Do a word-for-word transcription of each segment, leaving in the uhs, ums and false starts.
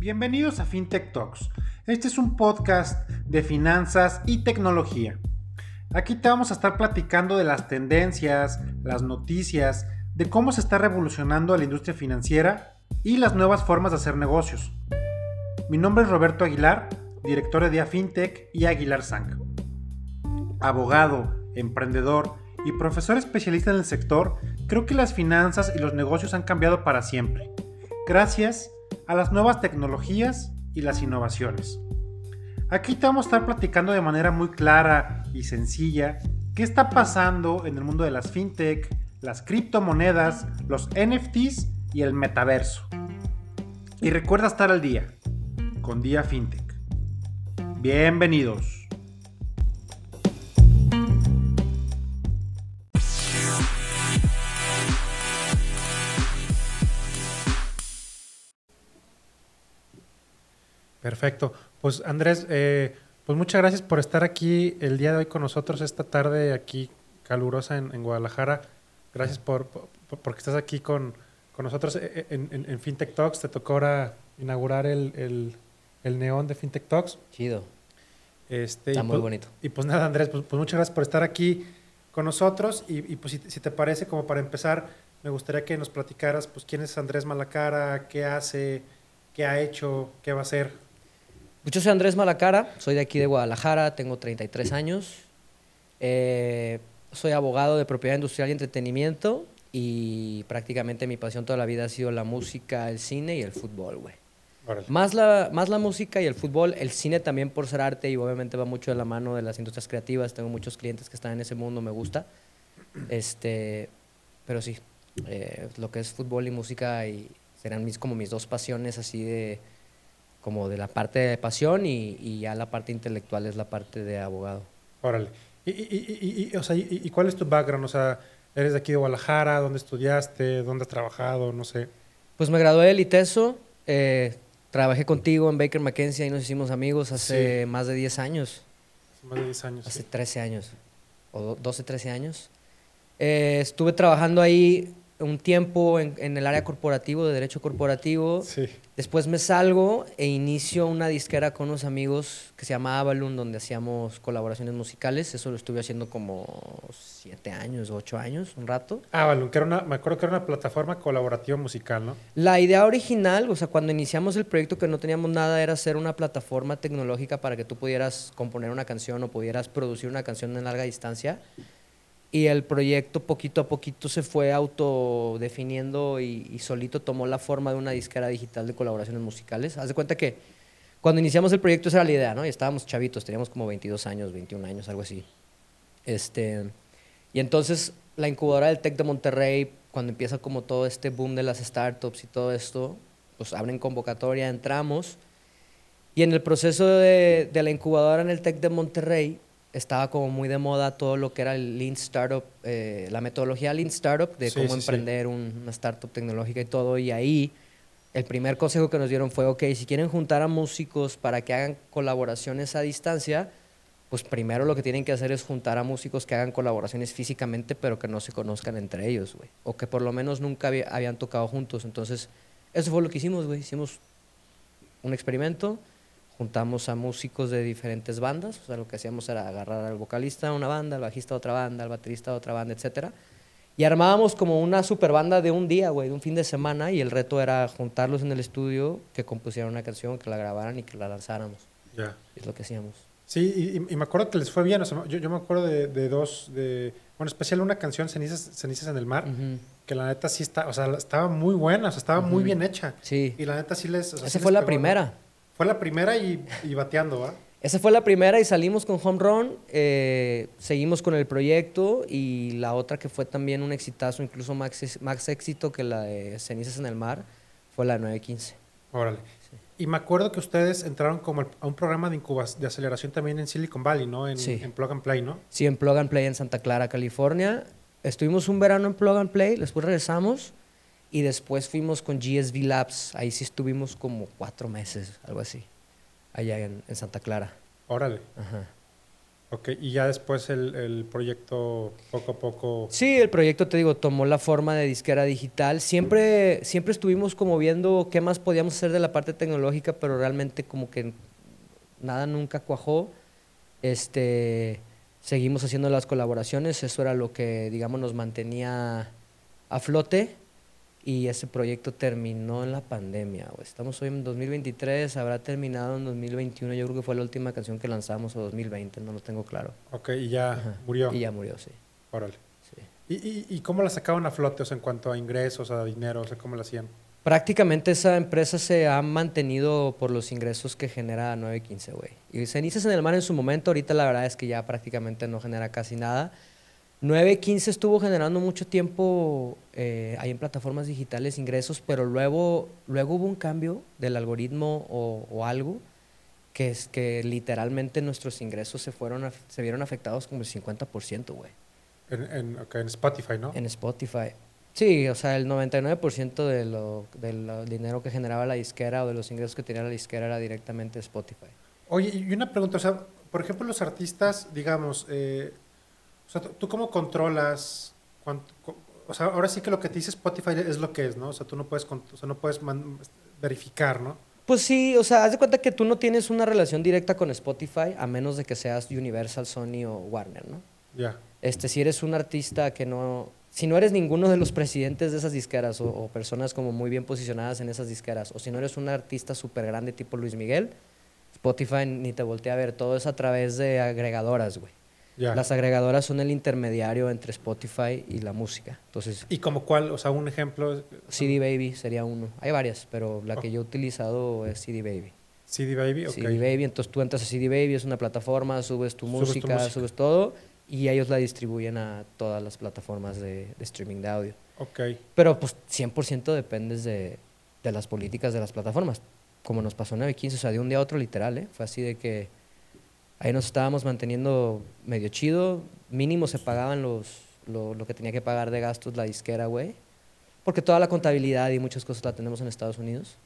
Bienvenidos a FinTech Talks. Este es un podcast de finanzas y tecnología. Aquí te vamos a estar platicando de las tendencias, las noticias, de cómo se está revolucionando la industria financiera y las nuevas formas de hacer negocios. Mi nombre es Roberto Aguilar, director de Dia FinTech y Aguilar Sang. Abogado, emprendedor y profesor especialista en el sector, creo que las finanzas y los negocios han cambiado para siempre, gracias a las nuevas tecnologías y las innovaciones. Aquí te vamos a estar platicando de manera muy clara y sencilla qué está pasando en el mundo de las fintech, las criptomonedas, los N F Ts y el metaverso. Y recuerda estar al día con Dia FinTech. Bienvenidos. Perfecto. Pues Andrés, eh, pues muchas gracias por estar aquí el día de hoy con nosotros, esta tarde aquí calurosa en, en Guadalajara. Gracias por, por porque estás aquí con, con nosotros en, en, en FinTech Talks. Te tocó ahora inaugurar el, el, el neón de FinTech Talks. Chido. Este, Está y muy pues, bonito. Y pues nada, Andrés, pues, pues muchas gracias por estar aquí con nosotros. Y, y pues si, si te parece, como para empezar, me gustaría que nos platicaras pues quién es Andrés Malacara, qué hace, qué ha hecho, qué va a hacer. Yo soy Andrés Malacara, soy de aquí de Guadalajara, tengo treinta y tres años. Eh, soy abogado de propiedad industrial y entretenimiento y prácticamente mi pasión toda la vida ha sido la música, el cine y el fútbol, güey. Más la, más la música y el fútbol, el cine también por ser arte y obviamente va mucho de la mano de las industrias creativas. Tengo muchos clientes que están en ese mundo, me gusta. Este, pero sí, eh, lo que es fútbol y música y serán mis, como mis dos pasiones así de... como de la parte de pasión y, y ya la parte intelectual es la parte de abogado. Órale. ¿Y, y, y, y, o sea, y, y cuál es tu background? O sea, ¿eres de aquí de Guadalajara? ¿Dónde estudiaste? ¿Dónde has trabajado? No sé. Pues me gradué del ITESO, eh, trabajé contigo en Baker McKenzie y nos hicimos amigos hace sí. más de diez años. Hace más de diez años. Hace sí. trece años, o doce, trece años. Eh, estuve trabajando ahí un tiempo en, en el área corporativo, de derecho corporativo. Sí. Después me salgo e inicio una disquera con unos amigos que se llama Avalon, donde hacíamos colaboraciones musicales. Eso lo estuve haciendo como siete años, ocho años, un rato. Avalon, que era una, me acuerdo que era una plataforma colaborativa musical, ¿no? La idea original, o sea, cuando iniciamos el proyecto que no teníamos nada, era hacer una plataforma tecnológica para que tú pudieras componer una canción o pudieras producir una canción en larga distancia. Y el proyecto poquito a poquito se fue autodefiniendo y, y solito tomó la forma de una disquera digital de colaboraciones musicales. Haz de cuenta que cuando iniciamos el proyecto esa era la idea, ¿no? Y estábamos chavitos, teníamos como veintidós años, veintiún años, algo así. Este, y entonces la incubadora del TEC de Monterrey, cuando empieza como todo este boom de las startups y todo esto, pues abren convocatoria, entramos. Y en el proceso de, de la incubadora en el TEC de Monterrey, estaba como muy de moda todo lo que era el Lean Startup, eh, la metodología Lean Startup, de sí, cómo sí, emprender sí. Un, una startup tecnológica y todo. Y ahí el primer consejo que nos dieron fue, ok, si quieren juntar a músicos para que hagan colaboraciones a distancia, pues primero lo que tienen que hacer es juntar a músicos que hagan colaboraciones físicamente, pero que no se conozcan entre ellos, güey. O que por lo menos nunca había, habían tocado juntos. Entonces, eso fue lo que hicimos, güey. Hicimos un experimento. Juntamos a músicos de diferentes bandas, o sea, lo que hacíamos era agarrar al vocalista de una banda, al bajista de otra banda, al baterista de otra banda, etcétera. Y armábamos como una super banda de un día, güey, de un fin de semana, y el reto era juntarlos en el estudio, que compusieran una canción, que la grabaran y que la lanzáramos. Ya. Yeah. Es lo que hacíamos. Sí, y, y me acuerdo que les fue bien, o sea, yo, yo me acuerdo de, de dos, de, bueno, especial una canción, Cenizas, Cenizas en el Mar, uh-huh. que la neta sí está, o sea, estaba muy buena, o sea, estaba uh-huh. muy bien hecha. Sí. Y la neta sí les... O sea, Esa sí fue les la pegó, primera. ¿no? Fue la primera y, y bateando, ¿va? Esa fue la primera y salimos con Home Run, eh, seguimos con el proyecto y la otra que fue también un exitazo, incluso más, más éxito que la de Cenizas en el Mar, fue la de nueve quince. Órale. Sí. Y me acuerdo que ustedes entraron como a un programa de incubas, de aceleración también en Silicon Valley, ¿no? En, sí. en Plug and Play, ¿no? Sí, en Plug and Play en Santa Clara, California. Estuvimos un verano en Plug and Play, después regresamos y después fuimos con G S V Labs. Ahí sí estuvimos como cuatro meses, algo así. Allá en, en Santa Clara. Órale. Ajá. Ok, y ya después el, el proyecto poco a poco... Sí, el proyecto, te digo, tomó la forma de disquera digital. Siempre, siempre estuvimos como viendo qué más podíamos hacer de la parte tecnológica, pero realmente como que nada nunca cuajó. Este, seguimos haciendo las colaboraciones, eso era lo que, digamos, nos mantenía a flote. Y ese proyecto terminó en la pandemia, güey. Estamos hoy en dos mil veintitrés, habrá terminado en dos mil veintiuno. Yo creo que fue la última canción que lanzamos, o dos mil veinte, no lo tengo claro. Ok, y ya Ajá. murió. Y ya murió, sí. Órale. Sí. ¿Y, y, y cómo la sacaban a flote, o sea, en cuanto a ingresos, a dinero, o sea, cómo la hacían? Prácticamente esa empresa se ha mantenido por los ingresos que genera nueve quince, güey. Y Cenizas en el Mar en su momento, ahorita la verdad es que ya prácticamente no genera casi nada. nueve quince estuvo generando mucho tiempo eh, ahí en plataformas digitales ingresos, pero luego, luego hubo un cambio del algoritmo o, o algo que es que literalmente nuestros ingresos se fueron af- se vieron afectados como el cincuenta por ciento, güey, En, en, ok, en Spotify, ¿no? en Spotify. Sí, o sea, el noventa y nueve por ciento de lo, del dinero que generaba la disquera o de los ingresos que tenía la disquera era directamente de Spotify. Oye, y una pregunta, o sea, por ejemplo, los artistas, digamos, eh, o sea, ¿tú tú cómo controlas cuánto, co- o sea, ahora sí que lo que te dice Spotify es lo que es, ¿no? O sea, tú no puedes, con- o sea, no puedes man- verificar, ¿no? Pues sí, o sea, haz de cuenta que tú no tienes una relación directa con Spotify a menos de que seas Universal, Sony o Warner, ¿no? Ya, Este, si eres un artista que no, si no eres ninguno de los presidentes de esas disqueras o, o personas como muy bien posicionadas en esas disqueras, o si no eres un artista súper grande tipo Luis Miguel, Spotify ni te voltea a ver, todo es a través de agregadoras, güey. ya. Las agregadoras son el intermediario entre Spotify y la música. Entonces, ¿Y como cuál? O sea, un ejemplo, o sea, C D Baby sería uno. Hay varias, pero la oh, que yo he utilizado es C D Baby. C D Baby, ok. C D Baby, entonces tú entras a C D Baby, es una plataforma, subes tu Subes tu música, música. subes todo y ellos la distribuyen a todas las plataformas de, de streaming de audio. Ok, Pero pues cien por ciento dependes de, de las políticas de las plataformas, como nos pasó en nueve quince, o sea, de un día a otro literal, ¿eh? Fue así de que ahí nos estábamos manteniendo medio chido, mínimo se pagaban los, lo, lo que tenía que pagar de gastos la disquera, güey, porque toda la contabilidad y muchas cosas la tenemos en Estados Unidos.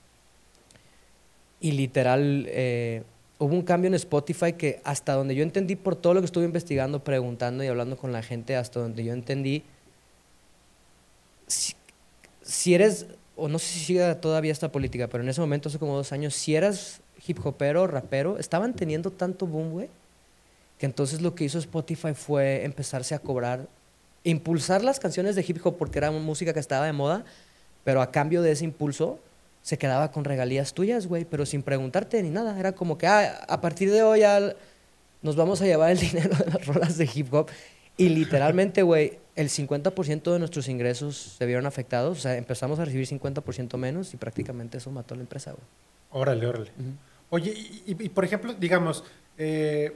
Y literal, eh, hubo un cambio en Spotify que hasta donde yo entendí, por todo lo que estuve investigando, preguntando y hablando con la gente, hasta donde yo entendí, si, si eres, o no sé si sigue todavía esta política, pero en ese momento, hace como dos años, si eras hip hopero, rapero, estaban teniendo tanto boom, güey, que entonces lo que hizo Spotify fue empezarse a cobrar, impulsar las canciones de hip hop porque era música que estaba de moda, pero a cambio de ese impulso se quedaba con regalías tuyas, güey, pero sin preguntarte ni nada. Era como que, ah, a partir de hoy ya nos vamos a llevar el dinero de las rolas de hip hop. Y literalmente, güey, el cincuenta por ciento de nuestros ingresos se vieron afectados. O sea, empezamos a recibir cincuenta por ciento menos y prácticamente eso mató a la empresa, güey. órale, órale. Ujú. Oye, y, y- y, por ejemplo, digamos, eh,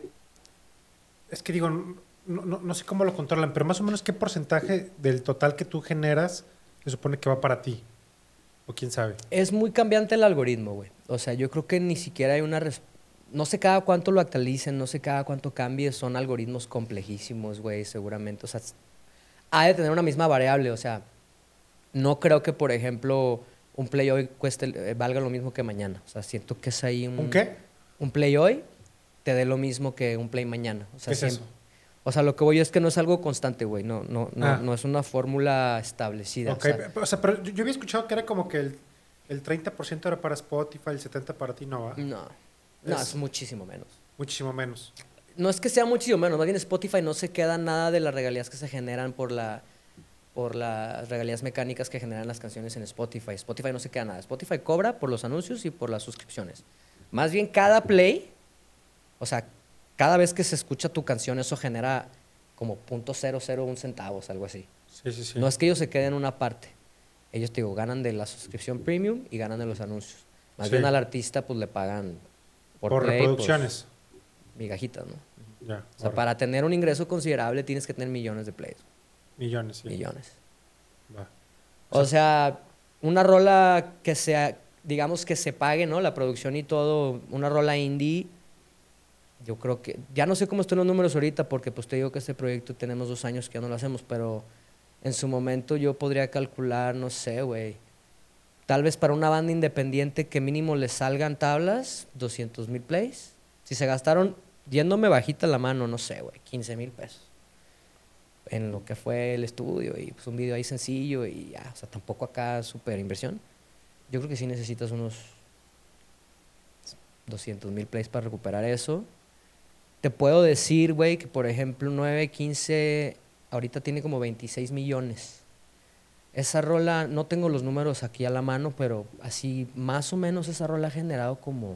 es que digo, no, no- no sé cómo lo controlan, pero más o menos qué porcentaje del total que tú generas se supone que va para ti, o quién sabe. Es muy cambiante el algoritmo, güey. O sea, yo creo que ni siquiera hay una... res- No sé cada cuánto lo actualicen, no sé cada cuánto cambie. Son algoritmos complejísimos, güey, seguramente. O sea, s- ha de tener una misma variable. O sea, no creo que, por ejemplo, un play hoy cueste, eh, valga lo mismo que mañana. O sea, siento que es ahí un... ¿Un qué? Un play hoy te dé lo mismo que un play mañana. O ¿Qué sea, es siem- eso? O sea, lo que voy es que no es algo constante, güey. No, no, no, Ah. no es una fórmula establecida. Ok, O sea, pe- o sea, pero yo, yo había escuchado que era como que el, el treinta por ciento era para Spotify, el setenta por ciento para ti, no va. no, no, Es- es muchísimo menos. Muchísimo menos. No es que sea muchísimo menos, más bien Spotify no se queda nada de las regalías que se generan por la por las regalías mecánicas que generan las canciones en Spotify. Spotify no se queda nada. Spotify cobra por los anuncios y por las suscripciones. Más bien cada play, o sea, cada vez que se escucha tu canción, eso genera como punto cero cero uno centavos, algo así. Sí, sí, sí. No es que ellos se queden una parte. Ellos, te digo, ganan de la suscripción premium y ganan de los anuncios. Más Sí. bien al artista, pues le pagan por, por play, reproducciones. pues, migajitas, ¿no? Ya. O sea, órale. para tener un ingreso considerable tienes que tener millones de plays. Millones, sí. Millones. Va. O sea, una rola que sea, digamos que se pague, ¿no? La producción y todo, una rola indie, yo creo que, ya no sé cómo están los números ahorita, porque pues te digo que este proyecto tenemos dos años que ya no lo hacemos, pero en su momento yo podría calcular, no sé, güey, tal vez para una banda independiente que mínimo le salgan tablas, doscientos mil plays. Si se gastaron yéndome bajita la mano, no sé, güey, quince mil pesos. En lo que fue el estudio y pues un video ahí sencillo y ya, o sea, tampoco acá súper inversión. Yo creo que sí necesitas unos doscientos mil plays para recuperar eso. Te puedo decir, güey, que por ejemplo nueve quince ahorita tiene como veintiséis millones. Esa rola, no tengo los números aquí a la mano, pero así más o menos esa rola ha generado como...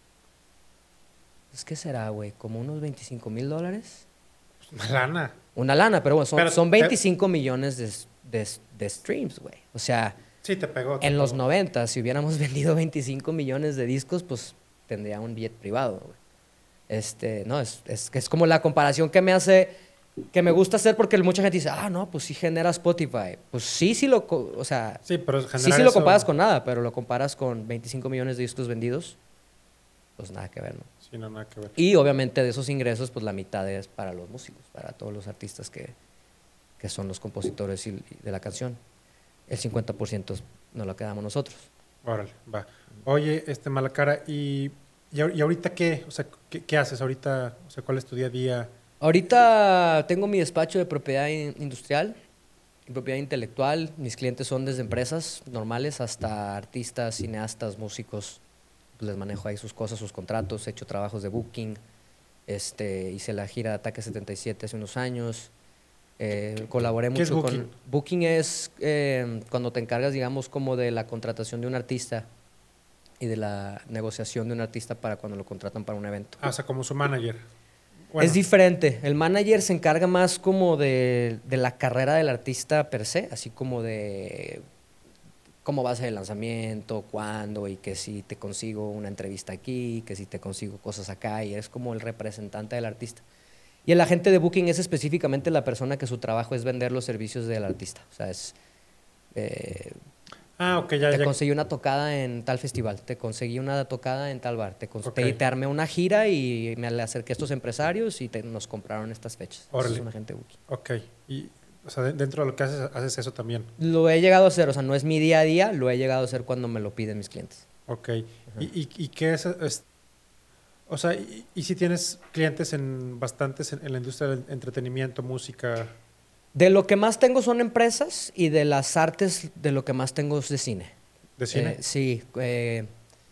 ¿Es que será, güey? ¿Como unos veinticinco mil dólares? Una lana. Una lana, pero bueno, son, Pero son te- veinticinco millones de, de, de streams, güey. O sea, Sí, te pegó. te en los pegó. noventa, si hubiéramos vendido veinticinco millones de discos, pues tendría un jet privado, güey. Este, no, es, es, es como la comparación que me hace, que me gusta hacer porque mucha gente dice, ah, no, pues sí genera Spotify. Pues sí, sí lo, co- o sea, Sí, pero sí, generar sí lo eso- comparas con nada, pero lo comparas con veinticinco millones de discos vendidos, pues nada que ver, ¿no? Sí, no, nada que ver. Y obviamente de esos ingresos, pues la mitad es para los músicos, para todos los artistas que, que son los compositores y- y de la canción. El cincuenta por ciento nos lo quedamos nosotros. Órale, va. Oye, este Malacara, ¿y, y, ahor- y ahorita qué? O sea, ¿qué, qué haces ahorita? O sea, ¿cuál es tu día a día? Ahorita tengo mi despacho de propiedad in- industrial y propiedad intelectual. Mis clientes son desde empresas normales hasta artistas, cineastas, músicos. Pues les manejo ahí sus cosas, sus contratos. He hecho trabajos de booking. Este, hice la gira de Ataque setenta y siete hace unos años. Eh, colaboré ¿Qué es mucho booking? con... Booking es eh, cuando te encargas, digamos, como de la contratación de un artista y de la negociación de un artista para cuando lo contratan para un evento. Ah, o sea, como su manager. Bueno, Es diferente. El manager se encarga más como de, de la carrera del artista per se, así como de cómo va a ser el lanzamiento, cuándo, y que si te consigo una entrevista aquí, que si te consigo cosas acá, y es como el representante del artista. Y el agente de booking es específicamente la persona que su trabajo es vender los servicios del artista. O sea, es... eh, ah, ok, ya, te ya. conseguí una tocada en tal festival, te conseguí una tocada en tal bar, te, cons- Ok. te, te armé una gira y me le acerqué a estos empresarios y te- nos compraron estas fechas. Eso Órale. es un agente booking. Ok. Y, o sea, de- dentro de lo que haces, haces eso también. Lo he llegado a hacer, o sea, no es mi día a día, lo he llegado a hacer cuando me lo piden mis clientes. Ok. ¿Y, y, y qué es, es- O sea, y, y si tienes clientes en bastantes en, en la industria del entretenimiento, música? De lo que más tengo son empresas y de las artes, de lo que más tengo es de cine. ¿De cine? Eh, sí. eh,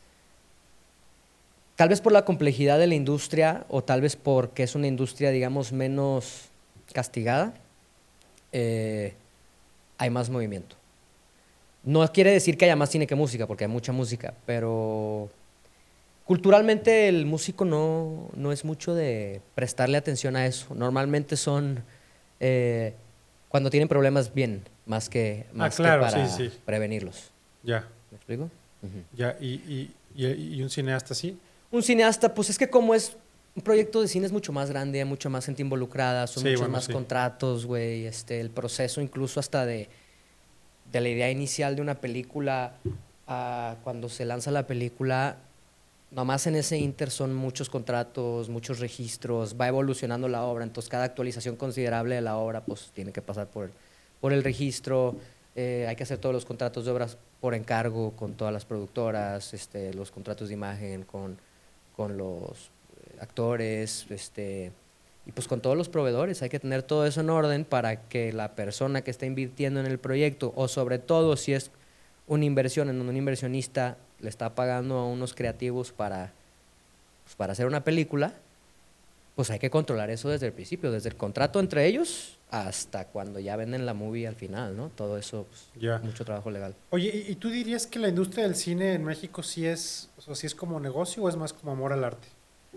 tal vez por la complejidad de la industria o tal vez porque es una industria, digamos, menos castigada, eh, hay más movimiento. No quiere decir que haya más cine que música, porque hay mucha música, pero culturalmente el músico no, no es mucho de prestarle atención a eso. Normalmente son eh, cuando tienen problemas bien, más que, más que claro, para sí, sí. prevenirlos. Ya, ¿Me explico? Ujú. ya. ¿Y, y, y, y un cineasta sí? Un cineasta, pues es que como es un proyecto de cine es mucho más grande, hay mucha más gente involucrada, son Sí, muchos bueno, más sí. contratos, güey, este, el proceso incluso hasta de, de la idea inicial de una película a cuando se lanza la película, nomás en ese inter son muchos contratos, muchos registros, va evolucionando la obra, entonces cada actualización considerable de la obra pues tiene que pasar por, por el registro, eh, hay que hacer todos los contratos de obras por encargo con todas las productoras, este, los contratos de imagen con, con los actores, este, y pues con todos los proveedores. Hay que tener todo eso en orden para que la persona que está invirtiendo en el proyecto, o sobre todo si es una inversión en donde un inversionista le está pagando a unos creativos para, pues, para hacer una película, pues hay que controlar eso desde el principio, desde el contrato entre ellos hasta cuando ya venden la movie al final, ¿no? Todo eso, pues, Ya. mucho trabajo legal. Oye, ¿y, y tú dirías que la industria del cine en México sí es, o sea, sí es como negocio o es más como amor al arte?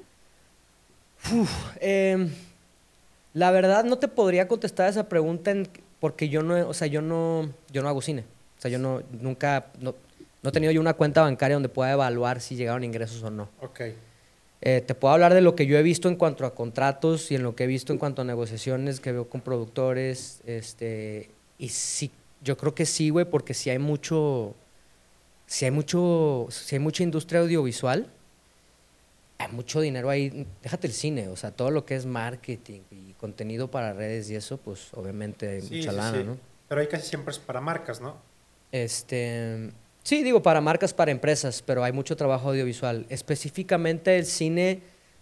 Eh, la verdad no te podría contestar esa pregunta en- porque yo no, he- o sea, yo no, yo no hago cine. O sea, yo no, nunca, no, no he tenido yo una cuenta bancaria donde pueda evaluar si llegaron ingresos o no. Ok. Eh, te puedo hablar de lo que yo he visto en cuanto a contratos y en lo que he visto en cuanto a negociaciones que veo con productores, este, y sí, yo creo que sí, güey, porque si hay mucho, si hay mucho, si hay mucha industria audiovisual, hay mucho dinero ahí, déjate el cine, o sea, todo lo que es marketing y contenido para redes y eso, pues obviamente hay Sí, mucha sí, lana, sí. ¿no? Pero ahí casi siempre es para marcas, ¿no? Este, sí, digo, para marcas, para empresas, pero hay mucho trabajo audiovisual. Específicamente el cine,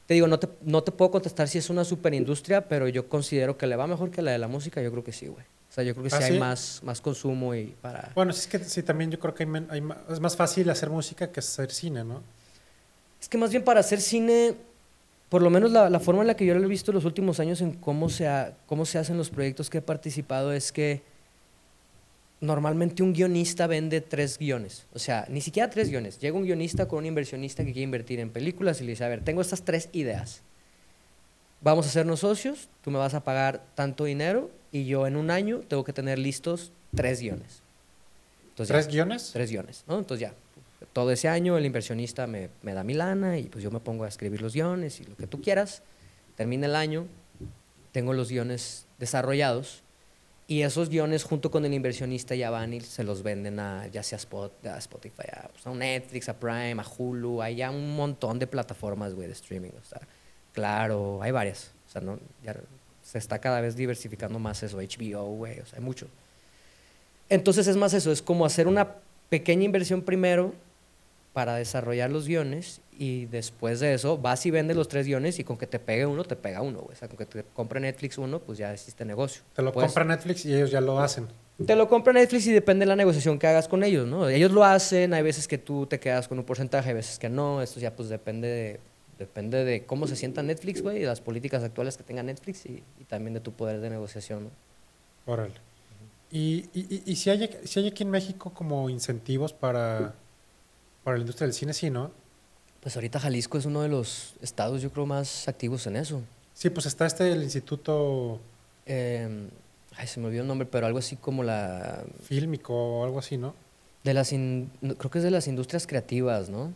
te digo, no te, no te puedo contestar si es una superindustria, pero yo considero que le va mejor que la de la música. Yo creo que sí, güey. O sea, yo creo que ¿Ah, sí sí? hay más, más consumo y para... Bueno, sí, es que sí, también yo creo que hay men- hay ma- es más fácil hacer música que hacer cine, ¿no? Es que más bien para hacer cine, por lo menos la, la forma en la que yo lo he visto los últimos años en cómo se, ha- cómo se hacen los proyectos que he participado es que normalmente un guionista vende tres guiones. O sea, ni siquiera tres guiones. Llega un guionista con un inversionista que quiere invertir en películas y le dice, a ver, tengo estas tres ideas. Vamos a hacernos socios, tú me vas a pagar tanto dinero y yo en un año tengo que tener listos tres guiones. Entonces, ¿Tres ya, guiones? tres guiones, ¿no? Entonces ya, todo ese año el inversionista me, me da mi lana y pues yo me pongo a escribir los guiones y lo que tú quieras. Termina el año, tengo los guiones desarrollados y esos guiones junto con el inversionista ya van y se los venden a ya sea Spot, a Spotify, a, pues, a Netflix, a Prime, a Hulu. Hay ya un montón de plataformas, güey, de streaming. O sea, claro, hay varias. O sea, no, ya se está cada vez diversificando más eso. H B O, güey, o sea, hay mucho. Entonces es más eso, es como hacer una pequeña inversión primero para desarrollar los guiones y después de eso vas y vendes los tres guiones y con que te pegue uno, te pega uno, güey. O sea, con que te compre Netflix uno, pues ya hiciste negocio. Te lo Pues, compra Netflix y ellos ya lo hacen. te lo compra Netflix y depende de la negociación que hagas con ellos, ¿no? Ellos lo hacen, hay veces que tú te quedas con un porcentaje, hay veces que no. Esto ya pues depende de, depende de cómo se sienta Netflix, güey, y de las políticas actuales que tenga Netflix y, y también de tu poder de negociación, ¿no? Órale. Y, y, y- y si hay, si hay aquí en México como incentivos para, para la industria del cine, sí, ¿no? Pues ahorita Jalisco es uno de los estados, yo creo, más activos en eso. Sí, pues está este, el Instituto Eh, ay, se me olvidó el nombre, pero algo así como la... Fílmico o algo así, ¿no? De las in- no, creo que es de las industrias creativas, ¿no?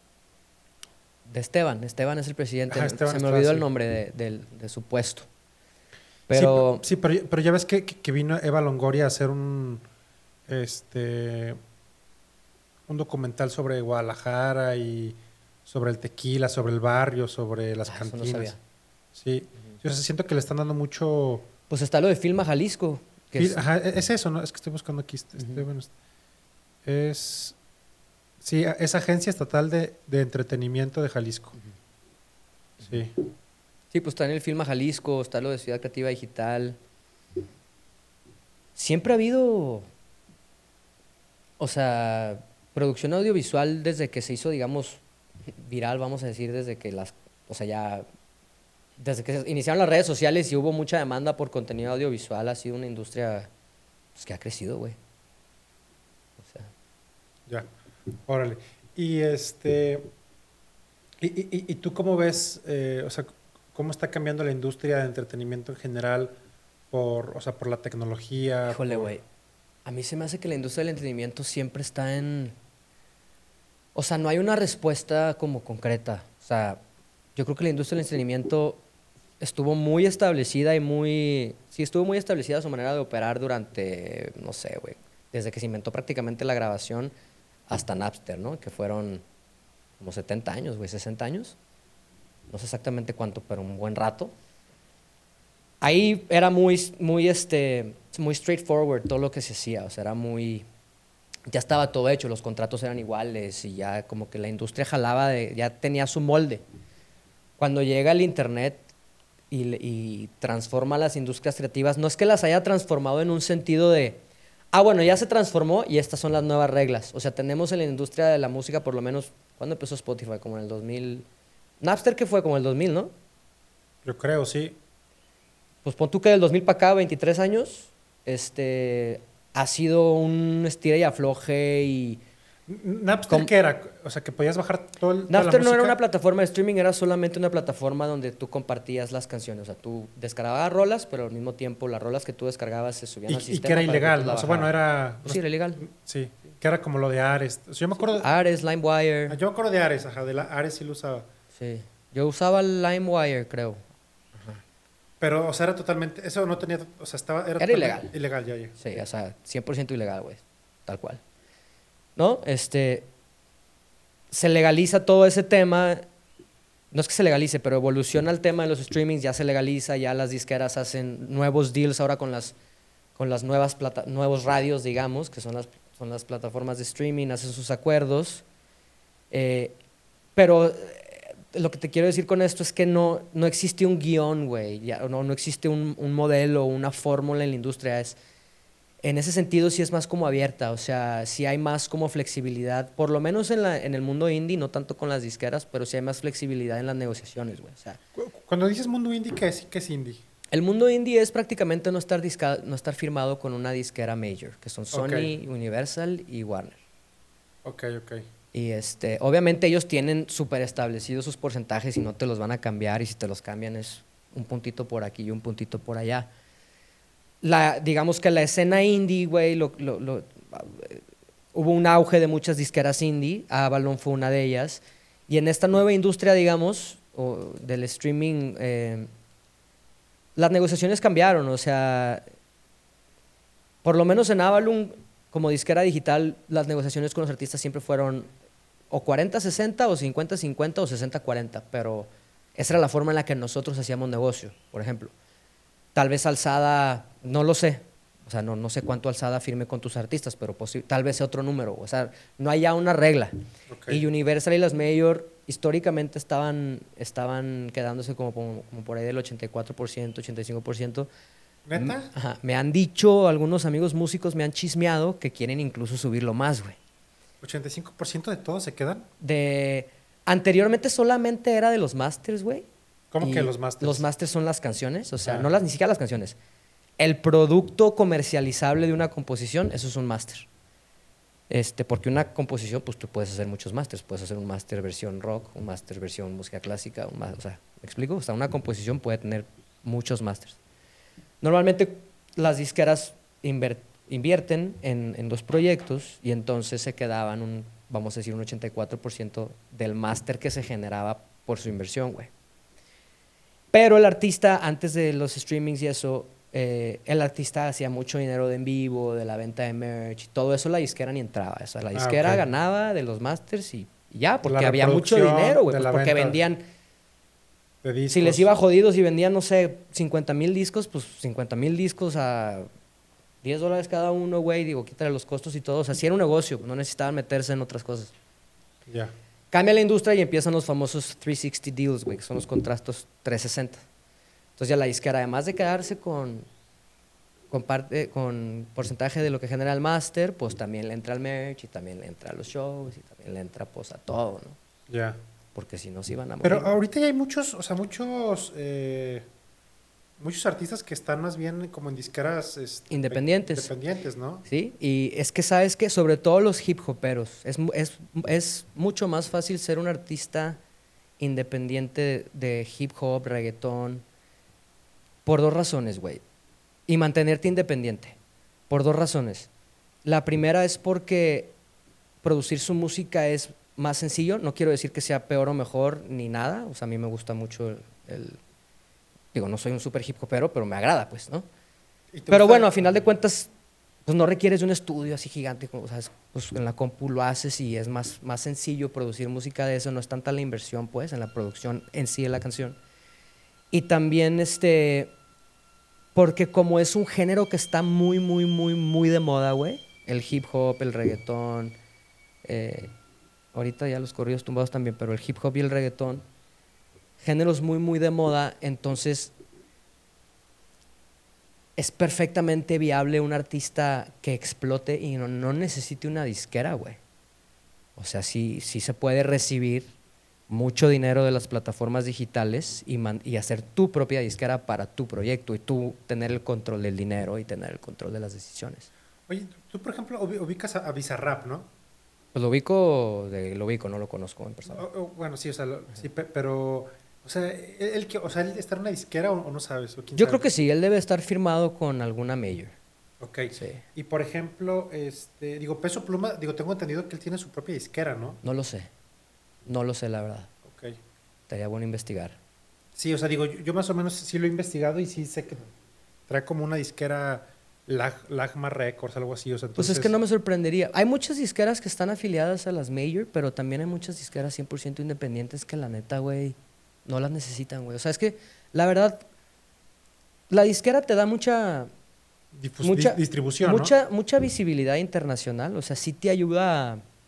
De Esteban. Esteban es el presidente. Ajá, Esteban se me Estrada, olvidó el sí. nombre de, del- de su puesto. Sí, Pero... pe- sí, pero, pero ya ves que, que- que vino Eva Longoria a hacer un, este, un documental sobre Guadalajara y sobre el tequila, sobre el barrio, sobre las Ah, eso no cantinas. sabía. Sí, yo siento que le están dando mucho... Pues está lo de Filma Jalisco. Que Sí, es, ajá, e- es eso, ¿no? Es que estoy buscando aquí. este, Ujú. bueno, es, es- sí, a- es Agencia Estatal de, de Entretenimiento de Jalisco. Sí. sí, pues está en el Filma Jalisco, está lo de Ciudad Creativa Digital. Siempre ha habido, o sea, producción audiovisual desde que se hizo, digamos, viral, vamos a decir, desde que las, o sea, ya, desde que se iniciaron las redes sociales y hubo mucha demanda por contenido audiovisual, ha sido una industria, pues, que ha crecido, güey. O sea, Ya, órale. Y este, y, y- y- y tú cómo ves, eh, o sea, cómo está cambiando la industria de entretenimiento en general por, o sea, por la tecnología, híjole, por- güey. A mí se me hace que la industria del entretenimiento siempre está en... O sea, no hay una respuesta como concreta. O sea, yo creo que la industria del entretenimiento estuvo muy establecida y muy... Sí, estuvo muy establecida su manera de operar durante, no sé, güey, desde que se inventó prácticamente la grabación hasta Napster, ¿no? Que fueron como setenta años, güey, sesenta años. No sé exactamente cuánto, pero un buen rato. Ahí era muy, muy, este, muy straightforward todo lo que se hacía. O sea, era muy... Ya estaba todo hecho, los contratos eran iguales y ya como que la industria jalaba, de, ya tenía su molde. Cuando llega el internet y, le- y transforma las industrias creativas, no es que las haya transformado en un sentido de, ah, bueno, ya se transformó y estas son las nuevas reglas. O sea, tenemos en la industria de la música, por lo menos, ¿cuándo empezó Spotify? Como en el dos mil. Napster, que fue como el dos mil, ¿no? yo creo, sí. Pues pon tú que del dos mil para acá, veintitrés años, este, ha sido un estira y afloje y... N- ¿Napster ¿Cómo? qué era? O sea, que podías bajar todo el, toda la Napster no era música. una plataforma de streaming, era solamente una plataforma donde tú compartías las canciones. O sea, tú descargabas rolas, pero al mismo tiempo las rolas que tú descargabas se subían Y, al y sistema. que era para que ilegal, tú ¿no? la O sea, bueno, bajaras. era... Pues sí, era ilegal. Sí, que era como lo de Ares. O sea, yo me acuerdo... Ares, LimeWire. Ah, yo me acuerdo de Ares, ajá, de la Ares sí lo usaba. Sí. Yo usaba LimeWire, creo. Pero, o sea, era totalmente... Eso no tenía... O sea, estaba... Era, Era totalmente ilegal. Ilegal, ya, ya. Sí, o sea, cien por ciento ilegal, güey. Tal cual. ¿No? Este... Se legaliza todo ese tema. No es que se legalice, pero evoluciona el tema de los streamings, ya se legaliza, ya las disqueras hacen nuevos deals ahora con las, con las nuevas plata nuevos radios, digamos, que son las, son las plataformas de streaming, hacen sus acuerdos. Eh, pero eh, lo que te quiero decir con esto es que no, no existe un guión, güey. Ya, no, no existe un, un modelo, una fórmula en la industria. Es, en ese sentido sí es más como abierta. O sea, sí hay más como flexibilidad. Por lo menos en, la, en el mundo indie, no tanto con las disqueras, pero sí hay más flexibilidad en las negociaciones, güey. O sea, cuando dices mundo indie, ¿qué es, qué es indie? el mundo indie es prácticamente no estar, disca, no estar firmado con una disquera major, que son Sony, okay. Universal y Warner. Ok, ok. Y este, obviamente ellos tienen súper establecidos sus porcentajes y no te los van a cambiar, y si te los cambian es un puntito por aquí y un puntito por allá. La, digamos que la escena indie, güey, lo, lo, lo, uh, hubo un auge de muchas disqueras indie, Avalon fue una de ellas, y en esta nueva industria, digamos, o del streaming, eh, las negociaciones cambiaron. O sea, por lo menos en Avalon, como disquera digital, las negociaciones con los artistas siempre fueron o cuarenta sesenta o cincuenta cincuenta o sesenta cuarenta, pero esa era la forma en la que nosotros hacíamos negocio, por ejemplo. Tal vez Alzada, no lo sé, o sea, no, no sé cuánto Alzada firme con tus artistas, pero tal vez sea otro número, o sea, no hay ya una regla. Okay. Y Universal y las Major históricamente estaban, estaban quedándose como, como, como por ahí del ochenta y cuatro por ciento, ochenta y cinco por ciento. ¿Neta? Ajá, me han dicho, algunos amigos músicos me han chismeado que quieren incluso subirlo más, güey. ¿ochenta y cinco por ciento de todos se quedan? De... Anteriormente solamente era de los masters, güey. ¿Cómo que los masters? Los masters son las canciones, o sea, ah. no las, ni siquiera las canciones. El producto comercializable de una composición, eso es un máster. Este, porque una composición, pues tú puedes hacer muchos másters. Puedes hacer un máster versión rock, un máster versión música clásica, un máster, o sea, ¿me explico? O sea, una composición puede tener muchos másters. Normalmente las disqueras inver, invierten en, en los proyectos y entonces se quedaban, un, vamos a decir, un ochenta y cuatro por ciento del máster que se generaba por su inversión, güey. Pero el artista, antes de los streamings y eso, eh, el artista hacía mucho dinero de en vivo, de la venta de merch, y todo eso la disquera ni entraba. O sea, la disquera ah, okay. ganaba de los masters y, y ya, porque había mucho dinero, güey, pues porque vendían... Si les iba jodidos y vendían, no sé, cincuenta mil discos, pues cincuenta mil discos a diez dólares cada uno, güey, digo, quítale los costos y todo. O sea, sí era un negocio, no necesitaban meterse en otras cosas. Ya. Yeah. Cambia la industria y empiezan los famosos trescientos sesenta deals, güey, que son los contratos trescientos sesenta. Entonces ya la disquera, además de quedarse con, con, parte, con porcentaje de lo que genera el máster, pues también le entra al merch y también le entra a los shows y también le entra pues a todo, ¿no? Ya. Yeah. Porque si no se iban a morir. Pero ahorita ya hay muchos, o sea, muchos, eh, muchos artistas que están más bien como en disqueras este, independientes. Independientes, ¿no? Sí, y es que sabes que sobre todo los hip hoperos, es, es, es mucho más fácil ser un artista independiente de, de hip hop, reggaetón, por dos razones, güey. Y mantenerte independiente, por dos razones. La primera es porque producir su música es más sencillo. No quiero decir que sea peor o mejor ni nada. O sea, a mí me gusta mucho el... el digo, no soy un super hip hopero, pero me agrada, pues, ¿no? Pero bueno, a final de cuentas, pues no requieres de un estudio así gigante. O sea, es, pues en la compu lo haces y es más, más sencillo producir música de eso. No es tanta la inversión, pues, en la producción en sí de la canción. Y también, este... porque como es un género que está muy, muy, muy, muy de moda, güey. El hip hop, el reggaetón... Eh, ahorita ya los corridos tumbados también, pero el hip hop y el reggaetón, géneros muy, muy de moda, entonces es perfectamente viable un artista que explote y no, no necesite una disquera, güey. O sea, sí, sí se puede recibir mucho dinero de las plataformas digitales y, man, y hacer tu propia disquera para tu proyecto y tú tener el control del dinero y tener el control de las decisiones. Oye, tú por ejemplo ubicas a, a Bizarrap, ¿no? Pues lo ubico, de, lo ubico, no lo conozco en persona. O, o, bueno, sí, o sea, lo, sí, pero, o sea, él, o sea, ¿él está en una disquera o, o no sabes? ¿O quién Yo sabe? creo que sí, él debe estar firmado con alguna major. Ok. Sí. Y por ejemplo, este, digo, Peso Pluma, digo, tengo entendido que él tiene su propia disquera, ¿no? No lo sé, no lo sé la verdad. Ok. Estaría bueno investigar. Sí, o sea, digo, yo, yo más o menos sí lo he investigado y sí sé que trae como una disquera... Lag, Lagma Records, algo así. O sea, entonces... Pues es que no me sorprendería. Hay muchas disqueras que están afiliadas a las major, pero también hay muchas disqueras cien por ciento independientes que la neta, güey, no las necesitan, güey. O sea, es que la verdad, la disquera te da mucha... Difus mucha distribución, mucha, ¿no? Mucha visibilidad internacional. O sea, sí te ayuda a,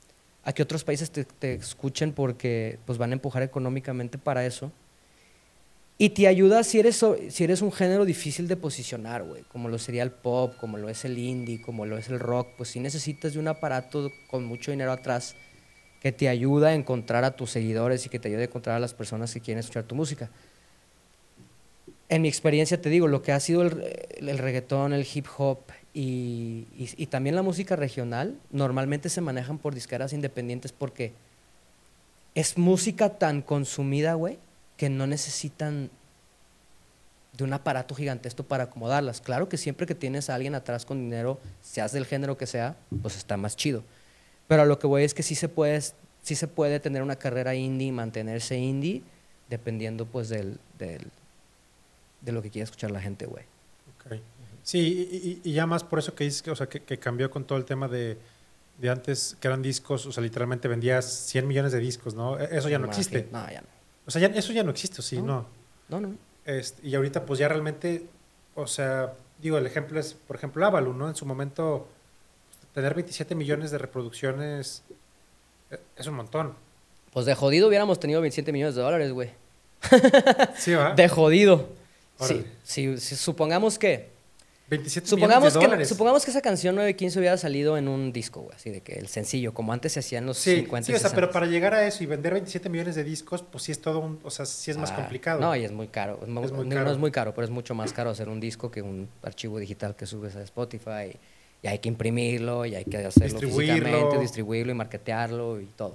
a que otros países te, te escuchen porque pues, van a empujar económicamente para eso. Y te ayuda si eres, si eres un género difícil de posicionar, güey, como lo sería el pop, como lo es el indie, como lo es el rock, pues sí necesitas de un aparato con mucho dinero atrás que te ayuda a encontrar a tus seguidores y que te ayude a encontrar a las personas que quieren escuchar tu música. En mi experiencia te digo, lo que ha sido el, el reggaetón, el hip hop y, y, y también la música regional, normalmente se manejan por disqueras independientes porque es música tan consumida, güey, que no necesitan de un aparato gigantesco para acomodarlas. Claro que siempre que tienes a alguien atrás con dinero, seas del género que sea, pues está más chido. Pero a lo que voy es que sí se puede, sí se puede tener una carrera indie y mantenerse indie dependiendo pues del, del, de lo que quiera escuchar la gente, güey. Okay. Sí, y, y ya más por eso que dices que, o sea, que, que cambió con todo el tema de, de antes, que eran discos, o sea, literalmente vendías cien millones de discos, ¿no? Eso ya no, no existe. No, ya no. O sea, ya, eso ya no existe, ¿sí? No. No, no. no. Este, y ahorita pues ya realmente, o sea, digo, el ejemplo es, por ejemplo, Avalon, ¿no? En su momento, tener veintisiete millones de reproducciones es un montón. Pues de jodido hubiéramos tenido veintisiete millones de dólares, güey. Sí, ¿va? De jodido. Sí, sí, sí, supongamos que... veintisiete supongamos millones de que, dólares. Supongamos que esa canción nueve quince hubiera salido en un disco, güey, así de que el sencillo, como antes se hacían los sí, cincuenta sí, y o sea, sesenta. pero para llegar a eso y vender veintisiete millones de discos, pues sí es todo un, o sea, sí es más ah, complicado. No, y es muy caro. Es muy, es muy no, caro. no es muy caro, pero es mucho más caro hacer un disco que un archivo digital que subes a Spotify. Y, y hay que imprimirlo, y hay que hacerlo distribuirlo. físicamente, distribuirlo y marketearlo y todo.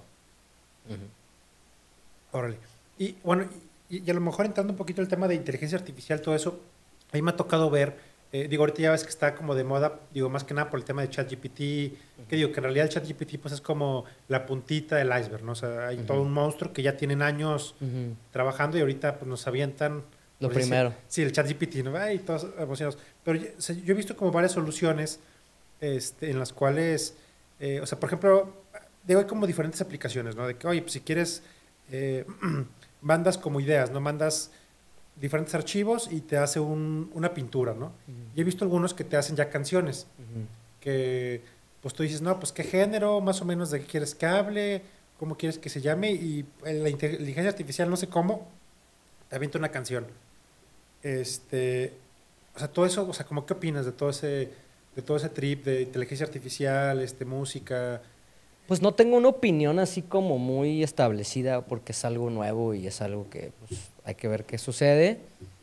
Uh-huh. Órale. Y bueno, y, y a lo mejor entrando un poquito el tema de inteligencia artificial, todo eso, a mí me ha tocado ver... Eh, digo, ahorita ya ves que está como de moda, digo, más que nada por el tema de ChatGPT, uh-huh. que digo, que en realidad el ChatGPT pues es como la puntita del iceberg, ¿no? O sea, hay uh-huh. todo un monstruo que ya tienen años uh-huh. trabajando y ahorita pues nos avientan... Lo primero. Decir, sí, el ChatGPT, ¿no? Ay, todos emocionados. Pero yo, o sea, yo he visto como varias soluciones este, en las cuales, eh, o sea, por ejemplo, digo, hay como diferentes aplicaciones, ¿no? De que, oye, pues si quieres, eh, mandas como ideas, ¿no? Mandas... diferentes archivos y te hace un, una pintura, ¿no? Uh-huh. Y he visto algunos que te hacen ya canciones, uh-huh. que pues tú dices, no, pues qué género, más o menos de qué quieres que hable, cómo quieres que se llame, y la inteligencia artificial, no sé cómo, te avienta una canción. Este, o sea, todo eso, o sea, ¿cómo qué opinas de todo ese, de todo ese trip de inteligencia artificial, este, música? Pues no tengo una opinión así como muy establecida porque es algo nuevo y es algo que pues, hay que ver qué sucede.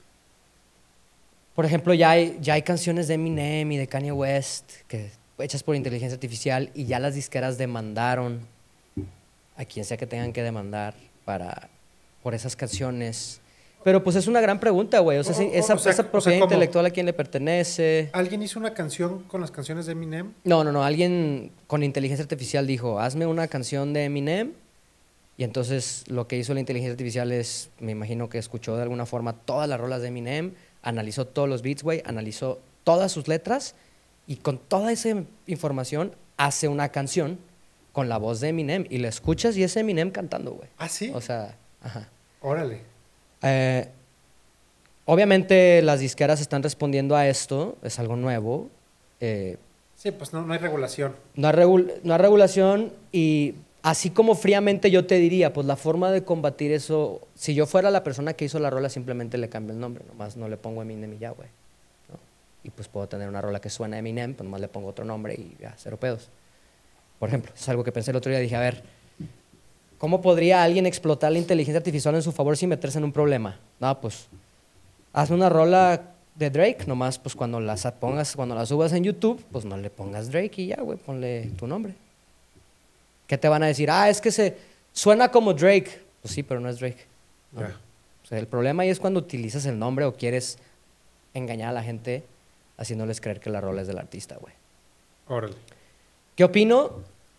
Por ejemplo, ya hay, ya hay canciones de Eminem y de Kanye West que, hechas por inteligencia artificial y ya las disqueras demandaron a quien sea que tengan que demandar para, por esas canciones. Pero pues es una gran pregunta, güey. O sea, o, esa, o sea, esa propiedad o sea, intelectual a quién le pertenece. ¿Alguien hizo una canción con las canciones de Eminem? No, no, no. Alguien con inteligencia artificial dijo, hazme una canción de Eminem. Y entonces lo que hizo la inteligencia artificial es, me imagino que escuchó de alguna forma todas las rolas de Eminem, analizó todos los beats, güey, analizó todas sus letras y con toda esa información hace una canción con la voz de Eminem. Y la escuchas y es Eminem cantando, güey. ¿Ah, sí? O sea, ajá. Órale. Eh, obviamente las disqueras están respondiendo a esto, es algo nuevo. Eh, sí, pues no, no hay regulación. No hay, regul- no hay regulación y así como fríamente yo te diría, pues la forma de combatir eso, si yo fuera la persona que hizo la rola, simplemente le cambio el nombre, nomás no le pongo Eminem y ya, güey. ¿No? Y pues puedo tener una rola que suena a Eminem, pues nomás le pongo otro nombre y ya, cero pedos. Por ejemplo, es algo que pensé el otro día, dije, a ver, ¿cómo podría alguien explotar la inteligencia artificial en su favor sin meterse en un problema? No, pues, hazme una rola de Drake, nomás, pues, cuando la pongas, cuando la subas en YouTube, pues, no le pongas Drake y ya, güey, ponle tu nombre. ¿Qué te van a decir? Ah, es que se suena como Drake. Pues sí, pero no es Drake. ¿No? Yeah. O sea, el problema ahí es cuando utilizas el nombre o quieres engañar a la gente haciéndoles creer que la rola es del artista, güey. Órale. ¿Qué opino?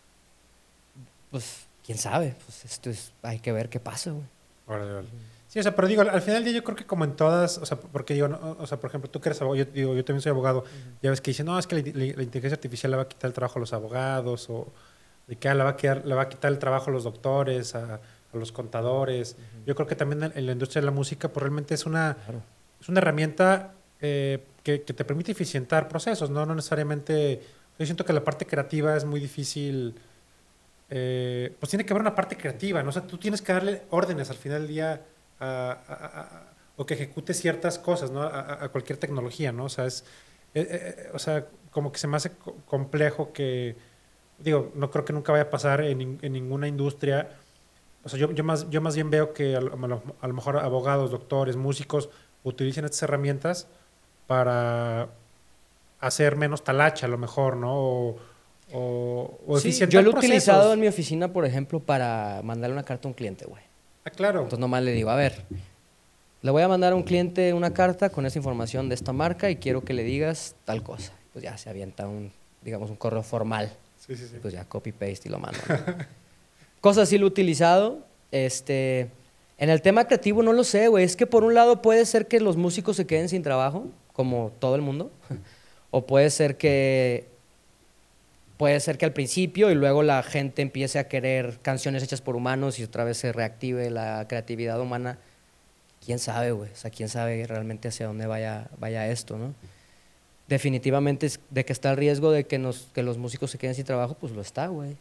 Pues... ¿Quién sabe? Pues esto es, hay que ver qué pasa, güey. Órale, órale. Sí, o sea, pero digo, al final del día yo creo que como en todas, o sea, porque digo, no, o sea, por ejemplo, tú que eres abogado, yo, digo, yo también soy abogado, uh-huh. ya ves que dicen, no, es que la, la, la inteligencia artificial le va a quitar el trabajo a los abogados, o de que le va a, quedar, le va a quitar el trabajo a los doctores, a, a los contadores. Uh-huh. Yo creo que también en, en la industria de la música, pues realmente es una, claro. es una herramienta eh, que, que te permite eficientar procesos, ¿no? No necesariamente, yo siento que la parte creativa es muy difícil... eh, pues tiene que haber una parte creativa, ¿no? O sea, tú tienes que darle órdenes al final del día a, a- a- a- o que ejecute ciertas cosas, ¿no? A, a- a cualquier tecnología, ¿no? O sea, es, eh, eh, o sea, como que se me hace co- complejo que, digo, no creo que nunca vaya a pasar en, nin- en ninguna industria. O sea, yo, yo, más, yo más bien veo que a lo, a lo- a lo mejor abogados, doctores, músicos utilicen estas herramientas para hacer menos talacha, a lo mejor, ¿no? O, o, o Sí, yo eficientar lo he utilizado procesos. en mi oficina, por ejemplo, para mandarle una carta a un cliente, güey. Ah, claro. Entonces nomás le digo, a ver, le voy a mandar a un cliente una carta con esa información de esta marca y quiero que le digas tal cosa. Pues ya se avienta un, digamos, un correo formal. Sí, sí, sí. Pues ya copy-paste y lo mando, ¿no? Cosas sí lo he utilizado. Este, en el tema creativo no lo sé, güey. Es que por un lado puede ser que los músicos se queden sin trabajo, como todo el mundo. O puede ser que puede ser que al principio y luego la gente empiece a querer canciones hechas por humanos y otra vez se reactive la creatividad humana. Quién sabe, güey. O sea, quién sabe realmente hacia dónde vaya, vaya esto, ¿no? Definitivamente es de que está el riesgo de que, nos, que los músicos se queden sin trabajo, pues lo está, güey.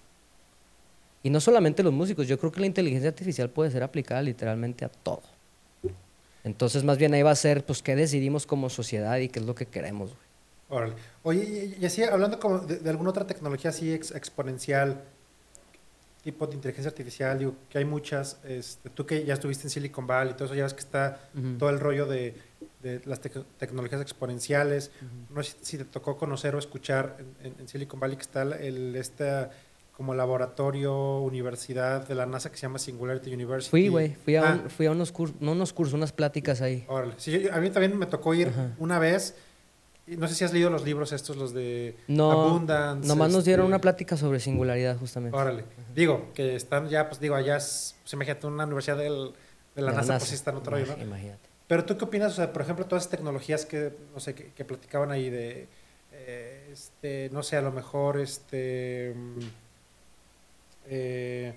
Y no solamente los músicos, yo creo que la inteligencia artificial puede ser aplicada literalmente a todo. Entonces, más bien ahí va a ser, pues, qué decidimos como sociedad y qué es lo que queremos, güey. Órale. Oye, y, y así, hablando como de, de alguna otra tecnología así ex- exponencial, tipo de inteligencia artificial, digo, que hay muchas, este, tú que ya estuviste en Silicon Valley y todo eso, ya ves que está Ujú. todo el rollo de, de las tec- tecnologías exponenciales. Ujú. No sé si, si te tocó conocer o escuchar en, en- en Silicon Valley que está el, este como laboratorio, universidad de la NASA que se llama Singularity University. Fui, güey, fui a, Ah, un- fui a unos cursos, no unos cursos, unas pláticas ahí. órale. Sí, yo- a mí también me tocó ir Ajá. una vez. Y no sé si has leído los libros estos, los de No, Abundance. nomás nos dieron este, una plática sobre singularidad, justamente. Órale. Digo, que están ya, pues digo, allá es, pues, imagínate, una universidad del- de la De NASA, pues sí está en otro rollo, ¿no? Imag- Imagínate. Pero tú qué opinas, o sea, por ejemplo, todas esas tecnologías que, no sé, que, que platicaban ahí de, eh, este, no sé, a lo mejor, este, mm, eh,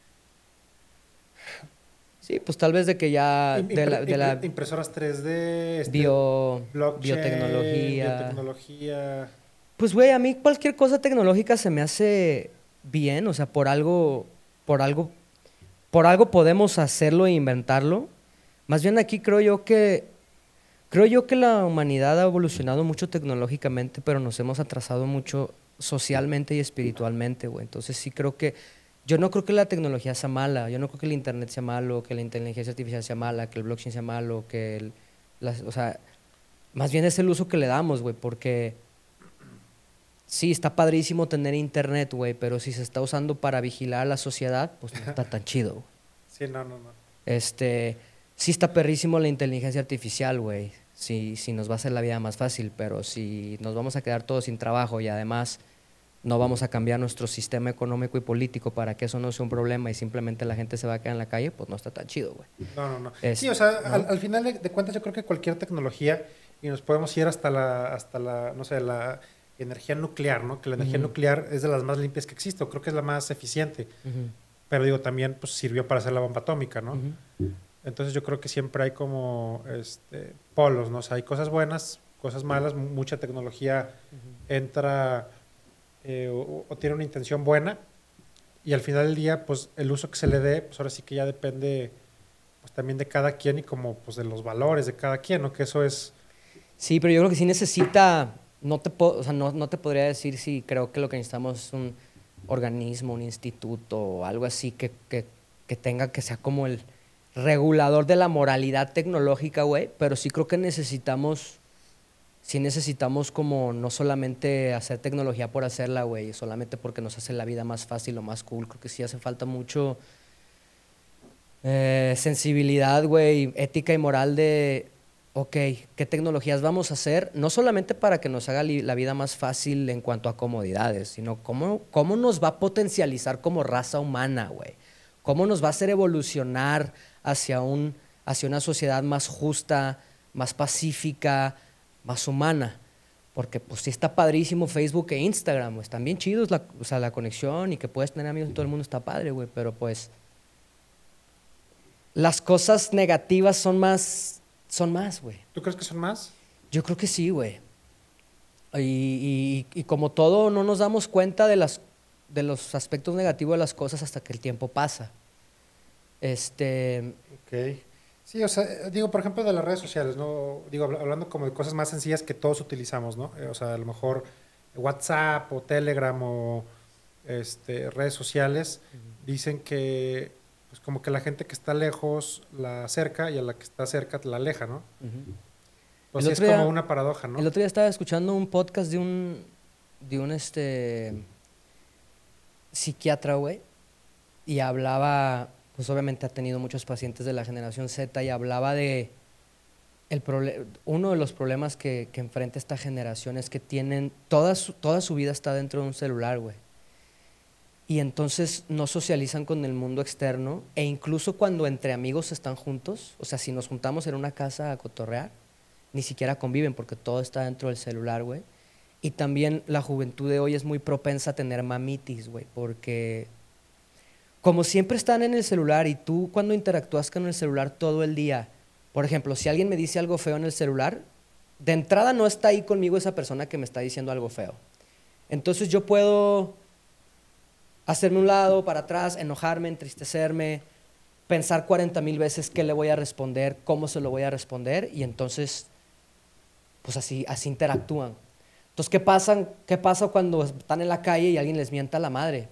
Sí, pues tal vez de que ya im- de la, impre- de la impre- impresoras tres D, este, bio, blockchain, biotecnología. biotecnología. Pues, güey, a mí cualquier cosa tecnológica se me hace bien, o sea, por algo, por algo, por algo podemos hacerlo e inventarlo. Más bien aquí creo yo que, creo yo que la humanidad ha evolucionado mucho tecnológicamente, pero nos hemos atrasado mucho socialmente y espiritualmente, güey. Entonces sí creo que, yo no creo que la tecnología sea mala, yo no creo que el internet sea malo, que la inteligencia artificial sea mala, que el blockchain sea malo, que el, las- o sea, más bien es el uso que le damos, güey, porque sí, está padrísimo tener internet, güey, pero si se está usando para vigilar a la sociedad, pues no está tan chido, güey. Sí, no, no, no. Este, sí está perrísimo la inteligencia artificial, güey. Sí, sí nos va a hacer la vida más fácil, pero si nos vamos a quedar todos sin trabajo y además no vamos a cambiar nuestro sistema económico y político para que eso no sea un problema y simplemente la gente se va a quedar en la calle, pues no está tan chido, güey. No, no, no. Es- Sí, o sea, ¿no? al, al final de, de cuentas yo creo que cualquier tecnología, y nos podemos ir hasta la, hasta la, no sé, la energía nuclear, ¿no? Que la energía Ujú. nuclear es de las más limpias que existe, o creo que es la más eficiente. Ujú, Pero digo, también pues sirvió para hacer la bomba atómica, ¿no? ujú. Entonces yo creo que siempre hay como este, polos, ¿no? O sea, hay cosas buenas, cosas malas, mu- mucha tecnología entra eh, o, o tiene una intención buena y al final del día, pues el uso que se le dé, pues ahora sí que ya depende pues también de cada quien y como pues de los valores de cada quien, ¿no? Que eso es... Sí, pero yo creo que sí necesita, no te, po- o sea, no, no te podría decir si creo que lo que necesitamos es un organismo, un instituto o algo así que, que, que tenga, que sea como el regulador de la moralidad tecnológica, güey, pero sí creo que necesitamos, sí necesitamos como no solamente hacer tecnología por hacerla, güey, solamente porque nos hace la vida más fácil o más cool, creo que sí hace falta mucho eh, sensibilidad, güey, ética y moral de, ok, ¿qué tecnologías vamos a hacer? No solamente para que nos haga li- la vida más fácil en cuanto a comodidades, sino cómo, cómo nos va a potencializar como raza humana, güey. Cómo nos va a hacer evolucionar hacia, un, hacia una sociedad más justa, más pacífica, más humana. Porque pues sí está padrísimo Facebook e Instagram, güey. Están bien chidos, la, o sea, la conexión y que puedes tener amigos en todo el mundo está padre, güey. Pero pues las cosas negativas son más, son más, güey. ¿Tú crees que son más? Yo creo que sí, güey. Y, y- y como todo, no nos damos cuenta de las, de los aspectos negativos de las cosas hasta que el tiempo pasa. Este... Ok. Sí, o sea, digo, por ejemplo, de las redes sociales, ¿no? Digo, habl- hablando como de cosas más sencillas que todos utilizamos, ¿no? Eh, o sea, a lo mejor WhatsApp o Telegram o este, redes sociales dicen que, pues como que la gente que está lejos la acerca y a la que está cerca la aleja, ¿no? Ujú. Pues El sí, es otro como día- una paradoja, ¿no? El otro día estaba escuchando un podcast de un, de un este, psiquiatra, güey, y hablaba, pues obviamente ha tenido muchos pacientes de la generación Z y hablaba de el prole- uno de los problemas que, que enfrenta esta generación es que tienen, toda su, toda su vida está dentro de un celular, güey. Y entonces no socializan con el mundo externo e incluso cuando entre amigos están juntos, o sea, si nos juntamos en una casa a cotorrear, ni siquiera conviven porque todo está dentro del celular, güey. Y también la juventud de hoy es muy propensa a tener mamitis, güey, porque como siempre están en el celular y tú cuando interactúas con el celular todo el día, por ejemplo, si alguien me dice algo feo en el celular, de entrada no está ahí conmigo esa persona que me está diciendo algo feo. Entonces yo puedo hacerme un lado, para atrás, enojarme, entristecerme, pensar cuarenta mil veces qué le voy a responder, cómo se lo voy a responder y entonces pues así, así interactúan. Entonces, ¿qué pasa, ¿qué pasa cuando están en la calle y alguien les mienta a la madre?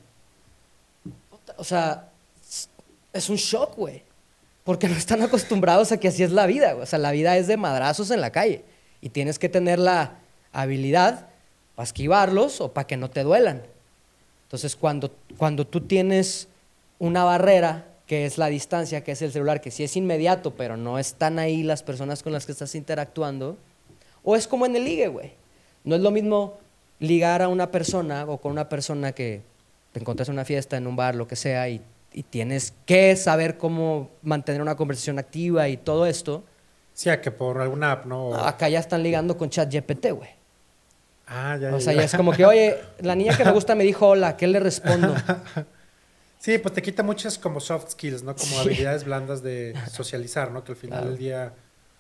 O sea, es un shock, güey. Porque no están acostumbrados a que así es la vida, güey. O sea, la vida es de madrazos en la calle. Y tienes que tener la habilidad para esquivarlos o para que no te duelan. Entonces, cuando, cuando tú tienes una barrera, que es la distancia, que es el celular, que sí es inmediato, pero no están ahí las personas con las que estás interactuando, o es como en el ligue, güey. No es lo mismo ligar a una persona o con una persona que te encuentras en una fiesta, en un bar, lo que sea, y, y tienes que saber cómo mantener una conversación activa y todo esto. Sí, a que por alguna app, ¿no? O- Acá ya están ligando con ChatGPT, güey. Ah, ya, O ya, sea, ya. ya es como que, oye, la niña que me gusta me dijo hola, ¿qué le respondo? Sí, pues te quita muchas como soft skills, ¿no? Como Sí. habilidades blandas de socializar, ¿no? Que al final Claro. del día,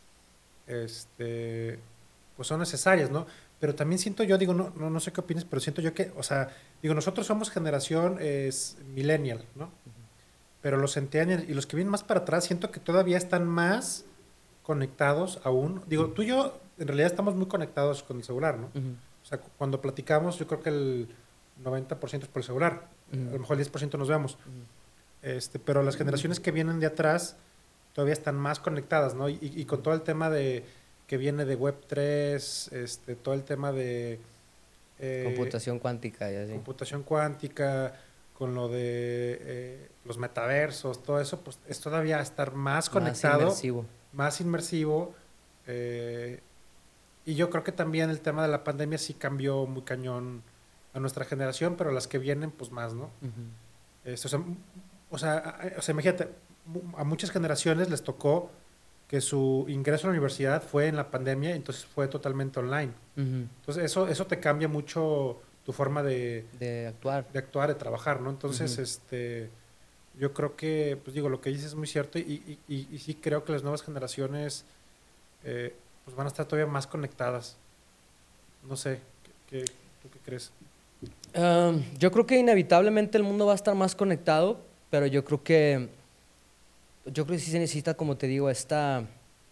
este, pues son necesarias, ¿no? Pero también siento yo, digo, no, no, no sé qué opinas, pero siento yo que, o sea, digo, nosotros somos generación es, millennial, ¿no? Pero los centennials y los que vienen más para atrás, siento que todavía están más conectados aún. Digo, tú y yo en realidad estamos muy conectados con el celular, ¿no? Ujú, O sea, cu- cuando platicamos, yo creo que el noventa por ciento es por el celular. Ujú. A lo mejor el diez por ciento nos vemos. ujú. Este, pero las generaciones que vienen de atrás todavía están más conectadas, ¿no? Y, y- y con todo el tema de que viene de web tres, este, todo el tema de eh, Computación cuántica y así. computación cuántica, con lo de eh, los metaversos, todo eso, pues es todavía estar más Más conectado, inmersivo. más inmersivo. eh, y yo creo que también el tema de la pandemia sí cambió muy cañón a nuestra generación, pero las que vienen, pues más, ¿no? Ujú. Este, o sea, m- o sea, a- a- o sea, imagínate, mu- a muchas generaciones les tocó que su ingreso a la universidad fue en la pandemia, entonces fue totalmente online. Ujú. Entonces eso, eso te cambia mucho tu forma de, De actuar. de actuar, de trabajar, ¿no? Entonces, Ujú. este, yo creo que, pues digo, lo que dices es muy cierto y, y, y- y sí creo que las nuevas generaciones eh, pues van a estar todavía más conectadas. No sé, ¿qué, qué- tú qué crees? Um, yo creo que inevitablemente el mundo va a estar más conectado, pero yo creo que yo creo que sí se necesita, como te digo, esta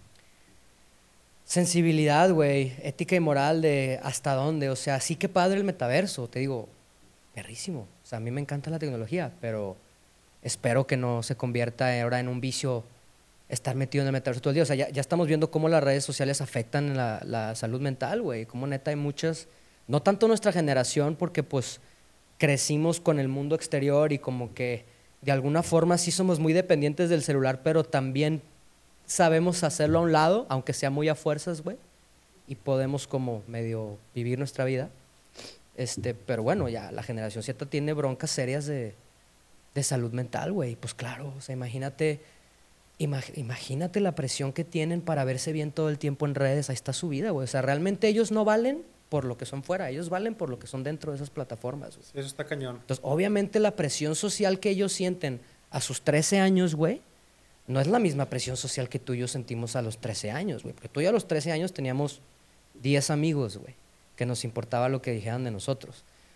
sensibilidad, güey, ética y moral de hasta dónde. O sea, sí que padre el metaverso, te digo, perrísimo. O sea, a mí me encanta la tecnología, pero espero que no se convierta ahora en un vicio estar metido en el metaverso todo el día. O sea, ya, ya estamos viendo cómo las redes sociales afectan la, la salud mental, güey. Cómo neta hay muchas, no tanto nuestra generación, porque pues crecimos con el mundo exterior y como que de alguna forma sí somos muy dependientes del celular, pero también sabemos hacerlo a un lado, aunque sea muy a fuerzas, güey, y podemos como medio vivir nuestra vida. Este, pero bueno, ya la generación Z tiene broncas serias de, de salud mental, güey. Pues claro, o sea, imagínate, imag- imagínate la presión que tienen para verse bien todo el tiempo en redes. Ahí está su vida, güey. O sea, realmente ellos no valen por lo que son fuera, ellos valen por lo que son dentro de esas plataformas, güey. Sí, eso está cañón. Entonces, obviamente la presión social que ellos sienten a sus trece años, güey, no es la misma presión social que tú y yo sentimos a los trece años, güey. Porque tú y yo a los trece años teníamos diez amigos, güey, que nos importaba lo que dijeran de nosotros.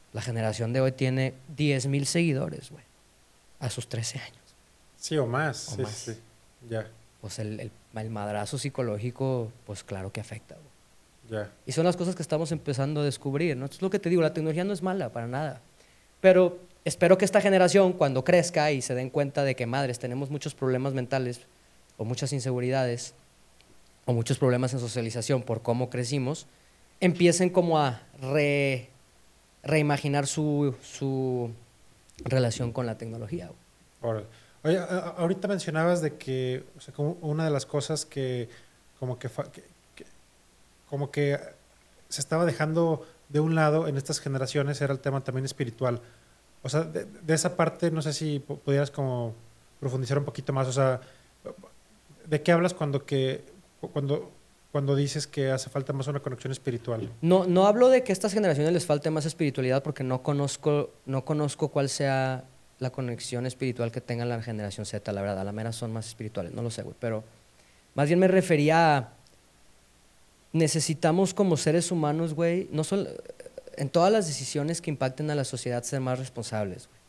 La generación de hoy tiene diez mil seguidores, güey, a sus trece años. Sí, o más. O sí, más. sí, sí. Ya, Pues el, el, el madrazo psicológico, pues claro que afecta, güey. ya. Y son las cosas que estamos empezando a descubrir, ¿no? Es lo que te digo, la tecnología no es mala para nada. Pero espero que esta generación, cuando crezca y se den cuenta de que, madres, tenemos muchos problemas mentales o muchas inseguridades o muchos problemas en socialización por cómo crecimos, empiecen como a re, reimaginar su, su relación con la tecnología, güey. Órale. Oye, a- a- ahorita mencionabas de que, o sea, como una de las cosas que como que, fa- que- que- como que se estaba dejando de un lado en estas generaciones era el tema también espiritual. O sea, de, de esa parte no sé si pu- pudieras como profundizar un poquito más. O sea, ¿de qué hablas cuando que cuando cuando dices que hace falta más una conexión espiritual? No, no hablo de que a estas generaciones les falte más espiritualidad porque no conozco, no conozco cuál sea la conexión espiritual que tenga la generación Z, la verdad. A la mera son más espirituales, no lo sé, güey. Pero más bien me refería a necesitamos como seres humanos, güey, no solo en todas las decisiones que impacten a la sociedad ser más responsables, güey.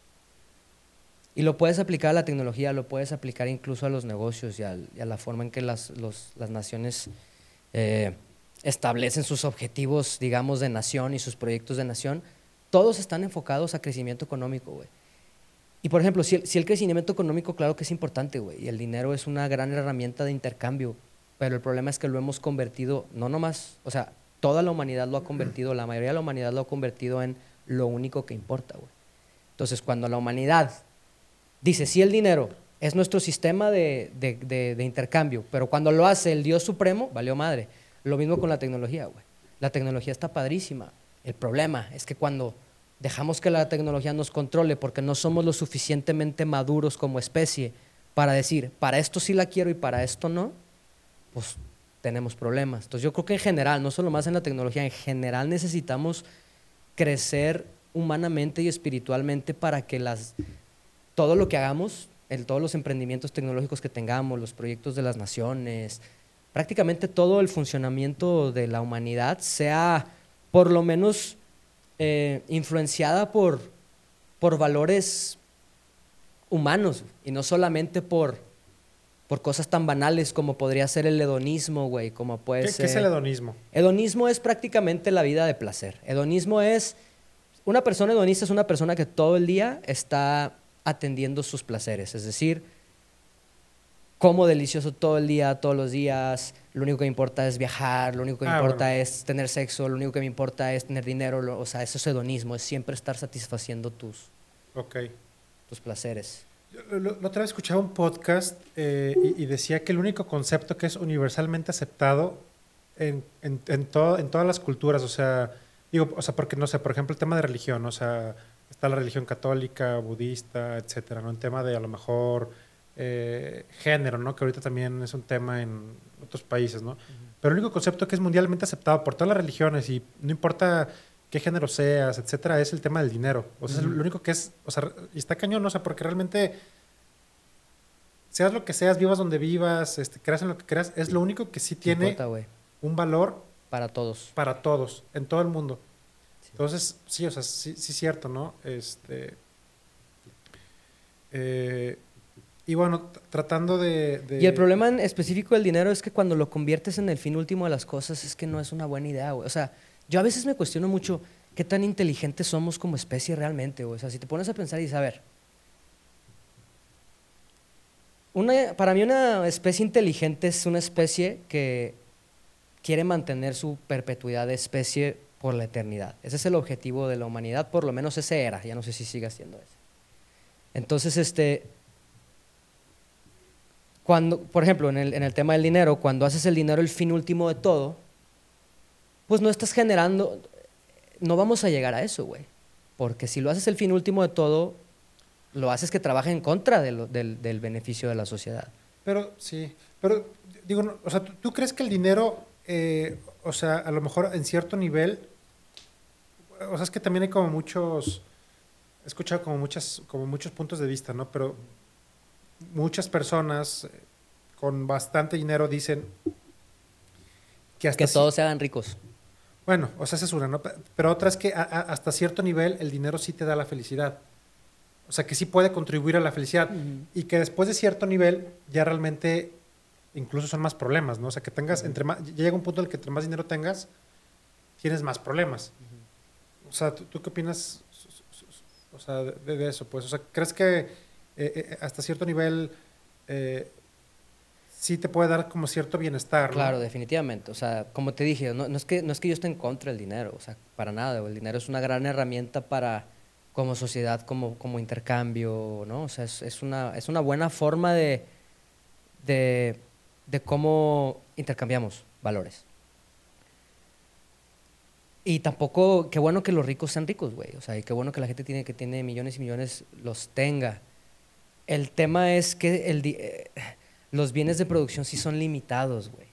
Y lo puedes aplicar a la tecnología, lo puedes aplicar incluso a los negocios y, al, y a la forma en que las, los, las naciones eh, establecen sus objetivos, digamos, de nación y sus proyectos de nación. Todos están enfocados a crecimiento económico, güey. Y por ejemplo, si el, si el crecimiento económico, claro que es importante, güey, y el dinero es una gran herramienta de intercambio, pero el problema es que lo hemos convertido, no nomás, o sea, toda la humanidad lo ha convertido, la mayoría de la humanidad lo ha convertido en lo único que importa, güey. Entonces, cuando la humanidad dice, sí, el dinero es nuestro sistema de, de, de, de intercambio, pero cuando lo hace el Dios Supremo, valió madre. Lo mismo con la tecnología, güey. La tecnología está padrísima. El problema es que cuando dejamos que la tecnología nos controle porque no somos lo suficientemente maduros como especie para decir, para esto sí la quiero y para esto no, pues tenemos problemas. Entonces yo creo que en general, no solo más en la tecnología, en general necesitamos crecer humanamente y espiritualmente para que las, todo lo que hagamos, el, todos los emprendimientos tecnológicos que tengamos, los proyectos de las naciones, prácticamente todo el funcionamiento de la humanidad sea por lo menos eh, influenciada por, por valores humanos y no solamente por, por cosas tan banales como podría ser el hedonismo, güey, como puede ¿Qué, ser... ¿Qué es el hedonismo? Hedonismo es prácticamente la vida de placer. Hedonismo es... Una persona hedonista es una persona que todo el día está atendiendo sus placeres, es decir, como delicioso todo el día, todos los días, lo único que me importa es viajar, lo único que me Ah, importa bueno. es tener sexo, lo único que me importa es tener dinero, lo, o sea, eso es hedonismo, es siempre estar satisfaciendo tus, Ok. tus placeres. Yo lo- La otra vez escuchaba un podcast eh, y, y decía que el único concepto que es universalmente aceptado en, en, en, todo- en todas las culturas, o sea, digo, o sea, porque no sé, por ejemplo, el tema de religión, o sea, está la religión católica, budista, etcétera, ¿no? El tema de a lo mejor eh, género, ¿no? Que ahorita también es un tema en otros países, ¿no? Pero el único concepto que es mundialmente aceptado por todas las religiones y no importa qué género seas, etcétera, es el tema del dinero. O sea, es Ujú. lo único que es, o sea, y está cañón, o sea, porque realmente seas lo que seas, vivas donde vivas, este, creas en lo que creas, es lo único que sí ¿Qué tiene importa, güey? un valor Para todos. para todos, en todo el mundo. Sí. Entonces, sí, o sea, sí, sí es cierto, ¿no? Este, eh, y bueno, t- tratando de, de- Y el problema en específico del dinero es que cuando lo conviertes en el fin último de las cosas es que no es una buena idea, güey. O sea, yo a veces me cuestiono mucho qué tan inteligentes somos como especie realmente, güey. O sea, si te pones a pensar y dices, a ver, una, para mí una especie inteligente es una especie que quiere mantener su perpetuidad de especie por la eternidad. Ese es el objetivo de la humanidad, por lo menos ese era. Ya no sé si sigue siendo ese. Entonces, este, cuando, por ejemplo, en el, en el tema del dinero, cuando haces el dinero el fin último de todo, pues no estás generando, no vamos a llegar a eso, güey. Porque si lo haces el fin último de todo, lo haces que trabaje en contra de lo- del, del beneficio de la sociedad. Pero sí, pero digo, no, o sea, ¿tú, tú crees que el dinero, eh, o sea, a lo mejor en cierto nivel, o sea, es que también hay como muchos, he escuchado como muchas, como muchos puntos de vista, ¿no? Pero muchas personas eh, con bastante dinero dicen que hasta Que sí- todos se hagan ricos. Bueno, o sea, esa es una, ¿no? Pe- Pero otra es que a- a- hasta cierto nivel el dinero sí te da la felicidad. O sea, que sí puede contribuir a la felicidad. Ujú. Y que después de cierto nivel ya realmente incluso son más problemas, ¿no? O sea, que tengas, Ujú. entre más, ya llega un punto en el que entre más dinero tengas, tienes más problemas. O sea, ¿tú, tú qué opinas, o sea, de, de eso? Pues, o sea, ¿crees que eh, eh, hasta cierto nivel eh, sí te puede dar como cierto bienestar, ¿no? Claro, definitivamente. O sea, como te dije, no, no es que, no es que yo esté en contra del dinero, o sea, para nada. güey. El dinero es una gran herramienta para, como sociedad, como, como intercambio, ¿no? O sea, es, es una, es una buena forma de, de, de cómo intercambiamos valores. Y tampoco, qué bueno que los ricos sean ricos, güey. O sea, y qué bueno que la gente tiene, que tiene millones y millones los tenga. El tema es que el, di- eh, los bienes de producción sí son limitados, güey.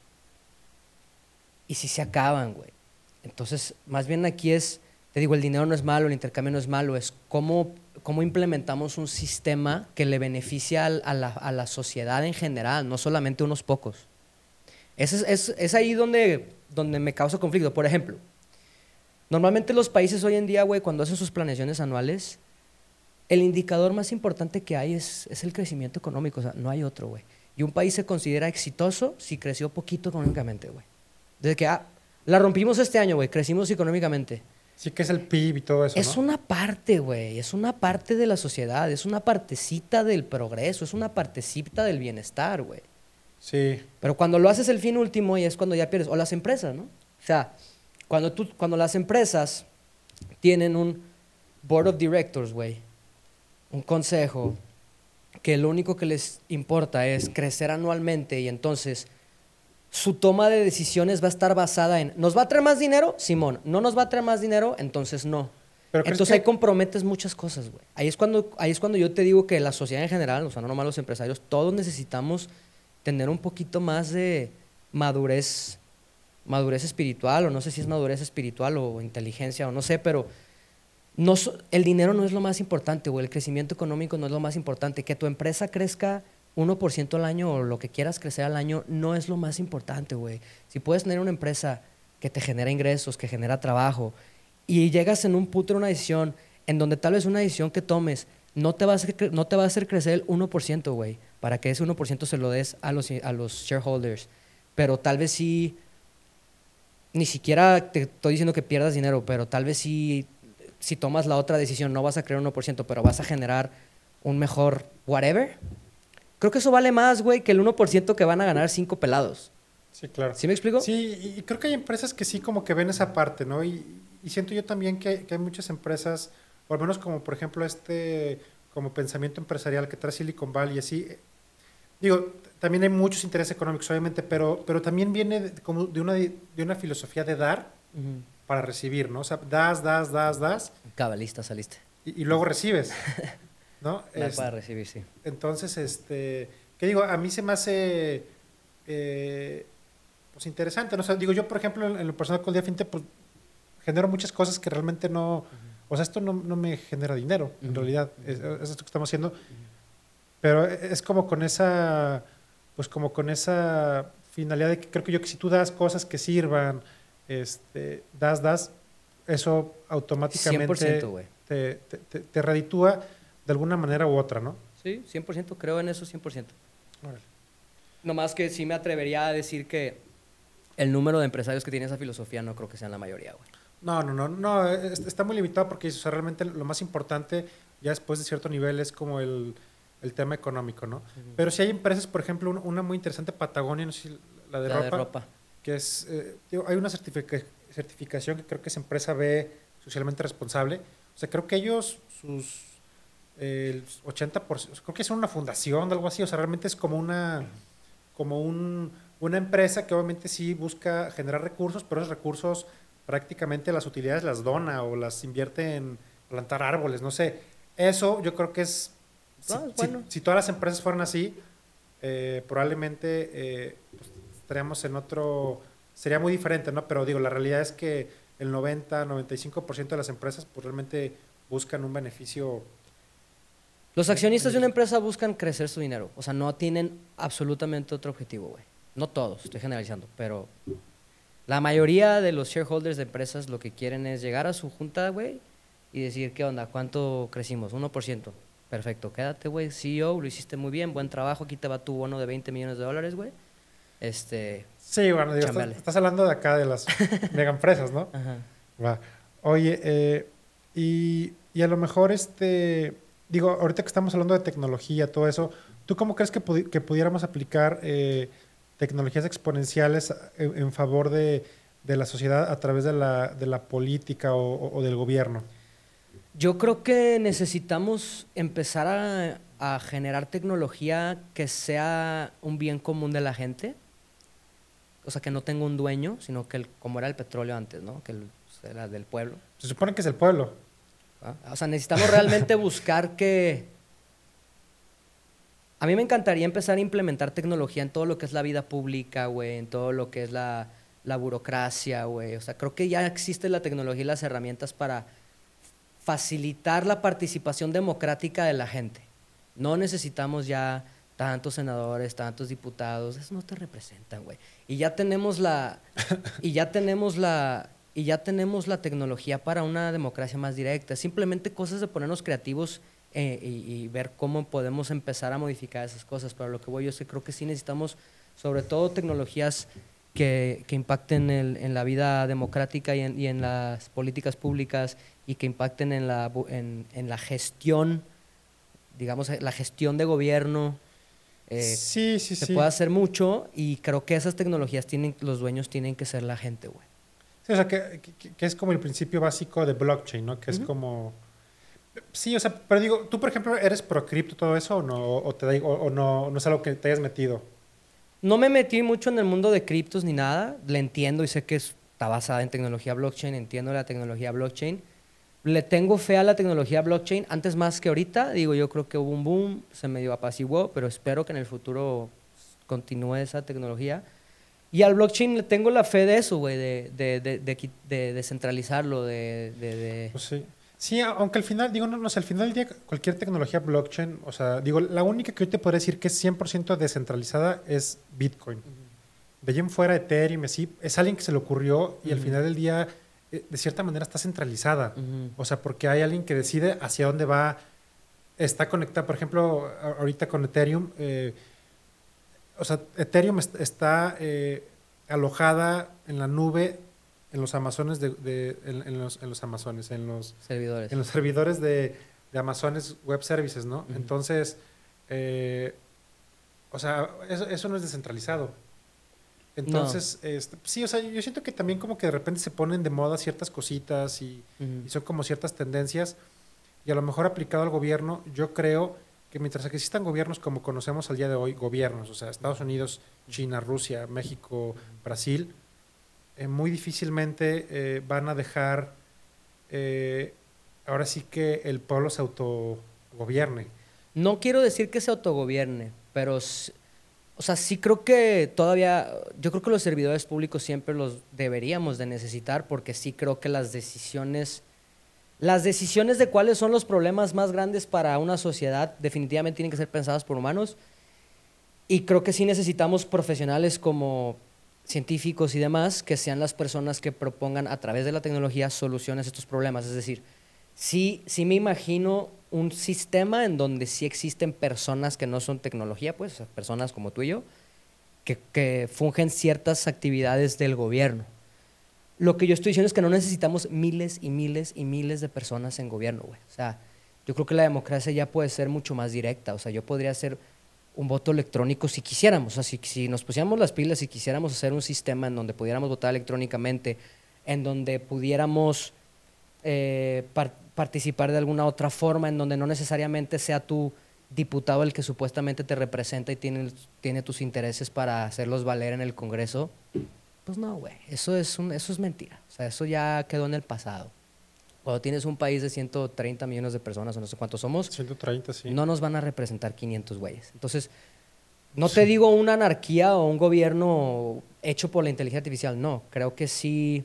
Y sí se acaban, güey. Entonces, más bien aquí es, te digo, el dinero no es malo, el intercambio no es malo, es cómo, cómo implementamos un sistema que le beneficia al- a la, a la sociedad en general, no solamente unos pocos. Es, es, es ahí donde, donde me causa conflicto. Por ejemplo, normalmente los países hoy en día, güey, cuando hacen sus planeaciones anuales, el indicador más importante que hay es, es el crecimiento económico, o sea, no hay otro, güey. Y un país se considera exitoso si creció poquito económicamente, güey. Desde que, ah, la rompimos este año, güey, crecimos económicamente. Sí que es el P I B y todo eso, Es ¿no? una parte, güey, es una parte de la sociedad, es una partecita del progreso, es una partecita del bienestar, güey. Sí, Pero cuando lo haces el fin último y es cuando ya pierdes, o las empresas, ¿no? O sea, cuando, tú, cuando las empresas tienen un board of directors, güey, un consejo, que lo único que les importa es crecer anualmente y entonces su toma de decisiones va a estar basada en, ¿nos va a traer más dinero? Simón, ¿no nos va a traer más dinero? Entonces no. pero crees Entonces ahí que, comprometes muchas cosas, güey. Ahí es cuando, ahí es cuando yo te digo que la sociedad en general, o sea, no nomás los empresarios, todos necesitamos tener un poquito más de madurez, madurez espiritual, o no sé si es madurez espiritual o inteligencia, o no sé, pero no, so- el dinero no es lo más importante, güey. El crecimiento económico no es lo más importante. Que tu empresa crezca uno por ciento al año o lo que quieras crecer al año no es lo más importante, güey. Si puedes tener una empresa que te genera ingresos, que genera trabajo, y llegas en un punto, en una decisión, en donde tal vez una decisión que tomes no te va a hacer, cre- no te va a hacer crecer el uno por ciento, güey, para que ese uno por ciento se lo des a los, a los shareholders. Pero tal vez sí, ni siquiera te estoy diciendo que pierdas dinero, pero tal vez sí, si tomas la otra decisión, no vas a crear un uno por ciento, pero vas a generar un mejor whatever. Creo que eso vale más, güey, que el uno por ciento que van a ganar cinco pelados. sí, claro. ¿Sí me explico? Sí, y creo que hay empresas que sí como que ven esa parte, ¿no? Y, y siento yo también que, que hay muchas empresas, o al menos como por ejemplo este, como pensamiento empresarial que trae Silicon Valley y así. eh, Digo, t- también hay muchos intereses económicos, obviamente, pero, pero también viene de, como de una, de una filosofía de dar Ujú. para recibir, ¿no? O sea, das, das, das, das, Cabalista saliste. y, y luego recibes, ¿no? Dar Es- para recibir, sí. entonces, este, ¿qué digo? A mí se me hace, eh, pues, interesante, ¿no? O sea, digo, yo, por ejemplo, en, en lo personal con el día fintech, pues, genero muchas cosas que realmente no, o sea, esto no, no me genera dinero, en Ujú. realidad, es, es esto que estamos haciendo, pero es como con esa, pues como con esa finalidad de que creo que yo que si tú das cosas que sirvan, este, das, das, eso cien por automáticamente ciento, güey. te, te, te, te reditúa de alguna manera u otra, ¿no? Sí, cien por ciento, creo en eso, cien por ciento. Órale. Nomás que sí me atrevería a decir que el número de empresarios que tiene esa filosofía no creo que sean la mayoría, güey. No, no, no, no, es- está muy limitado porque o sea, realmente lo más importante ya después de cierto nivel es como el, el tema económico, ¿no? Pero si hay empresas, por ejemplo, un- una muy interesante, Patagonia, no sé si la de La ropa, de ropa. que es, eh, digo, hay una certifica- certificación que creo que es empresa B socialmente responsable. O sea, creo que ellos, sus eh, el ochenta por ciento, creo que es una fundación o algo así, o sea, realmente es como una, como un, una empresa que obviamente sí busca generar recursos, pero esos recursos prácticamente las utilidades las dona o las invierte en plantar árboles, no sé. Eso yo creo que es, si, Ah, es si- bueno. si todas las empresas fueran así, eh, probablemente eh, pues, estaríamos en otro, sería muy diferente, ¿no? Pero digo, la realidad es que el noventa, noventa y cinco por ciento de las empresas pues realmente buscan un beneficio. Los accionistas de una empresa buscan crecer su dinero. O sea, no tienen absolutamente otro objetivo, güey. No todos, estoy generalizando, pero La mayoría de los shareholders de empresas lo que quieren es llegar a su junta, güey, y decir, ¿qué onda? ¿Cuánto crecimos? uno por ciento. Perfecto, quédate, güey, C E O, lo hiciste muy bien, buen trabajo, aquí te va tu bono de veinte millones de dólares, güey. Este, Sí, bueno, digo, estás, estás hablando de acá de las mega empresas, ¿no? Ajá. Va. Oye, eh, y, y a lo mejor, este, digo, ahorita que estamos hablando de tecnología, todo eso, ¿tú cómo crees que, pudi que pudiéramos aplicar eh, tecnologías exponenciales en, en favor de, de la sociedad a través de la, de la política o, o, o del gobierno? Yo creo que necesitamos empezar a, a generar tecnología que sea un bien común de la gente. O sea, que no tenga un dueño, sino que el, como era el petróleo antes, ¿no? Que el, era del pueblo. Se supone que es el pueblo. ¿Ah? O sea, necesitamos realmente buscar que... A mí me encantaría empezar a implementar tecnología en todo lo que es la vida pública, güey, en todo lo que es la, la burocracia, güey. O sea, creo que ya existe la tecnología y las herramientas para facilitar la participación democrática de la gente. No necesitamos ya tantos senadores, tantos diputados, eso no te representan, güey. Y ya tenemos la y ya tenemos la y ya tenemos la tecnología para una democracia más directa. Simplemente cosas de ponernos creativos eh, y, y ver cómo podemos empezar a modificar esas cosas. Pero lo que voy yo es que creo que sí necesitamos, sobre todo, tecnologías que, que impacten el, en la vida democrática y en, y en las políticas públicas y que impacten en la, en, en la gestión, digamos, la gestión de gobierno. Eh, sí, sí, se sí. puede hacer mucho y creo que esas tecnologías tienen, los dueños tienen que ser la gente, güey. Sí, o sea, que, que, que es como el principio básico de blockchain, ¿no? Que es uh-huh. como... Sí, o sea, pero digo, ¿tú, por ejemplo, eres pro cripto todo eso o no? O, te da, o, o no, no es algo que te hayas metido? No me metí mucho en el mundo de criptos ni nada. Le entiendo y sé que está basada en tecnología blockchain, entiendo la tecnología blockchain. Le tengo fe a la tecnología blockchain, antes más que ahorita. Digo, yo creo que hubo un boom, se medio apaciguó, pero espero que en el futuro continúe esa tecnología. Y al blockchain le tengo la fe de eso, güey, de, de, de, de, de descentralizarlo, de... de, de... Pues sí. Sí, aunque al final, digo, no, no sé, al final del día cualquier tecnología blockchain, o sea, digo, la única que yo te podría decir que es cien por ciento descentralizada es Bitcoin. Uh-huh. De allí en fuera, Ethereum, así, es alguien que se le ocurrió y uh-huh. al final del día, de cierta manera, está centralizada. Uh-huh. O sea, porque hay alguien que decide hacia dónde va, está conectada, por ejemplo, ahorita con Ethereum, eh, o sea, Ethereum est- está eh, alojada en la nube en los Amazones de, de en, en los en los Amazones, en los servidores, en los servidores de, de Amazones Web Services, ¿no? Uh-huh. Entonces, eh, o sea, eso, eso no es descentralizado. Entonces, no. este, sí, o sea, yo siento que también como que de repente se ponen de moda ciertas cositas y, uh-huh. y son como ciertas tendencias y a lo mejor aplicado al gobierno, yo creo que mientras existan gobiernos como conocemos al día de hoy, gobiernos, o sea, Estados Unidos, China, Rusia, México, Brasil, eh, muy difícilmente eh, van a dejar eh, ahora sí que el pueblo se autogobierne. No quiero decir que se autogobierne, pero, o sea, sí creo que todavía, yo creo que los servidores públicos siempre los deberíamos de necesitar porque sí creo que las decisiones... Las decisiones de cuáles son los problemas más grandes para una sociedad definitivamente tienen que ser pensadas por humanos y creo que sí necesitamos profesionales como científicos y demás que sean las personas que propongan a través de la tecnología soluciones a estos problemas. Es decir, sí, sí me imagino un sistema en donde sí existen personas que no son tecnología, pues, o sea, personas como tú y yo, que, que fungen ciertas actividades del gobierno. Lo que yo estoy diciendo es que no necesitamos miles y miles y miles de personas en gobierno, güey. O sea, yo creo que la democracia ya puede ser mucho más directa. O sea, yo podría hacer un voto electrónico si quisiéramos. O sea, si, si nos pusiéramos las pilas y quisiéramos hacer un sistema en donde pudiéramos votar electrónicamente, en donde pudiéramos eh, par participar de alguna otra forma, en donde no necesariamente sea tu diputado el que supuestamente te representa y tiene, tiene tus intereses para hacerlos valer en el Congreso. Pues no, güey, eso es, un, eso es mentira. O sea, eso ya quedó en el pasado. Cuando tienes un país de ciento treinta millones de personas, o no sé cuántos somos, ciento treinta, sí. No nos van a representar quinientos güeyes. Entonces, no sí. te digo una anarquía o un gobierno hecho por la inteligencia artificial, no. Creo que sí,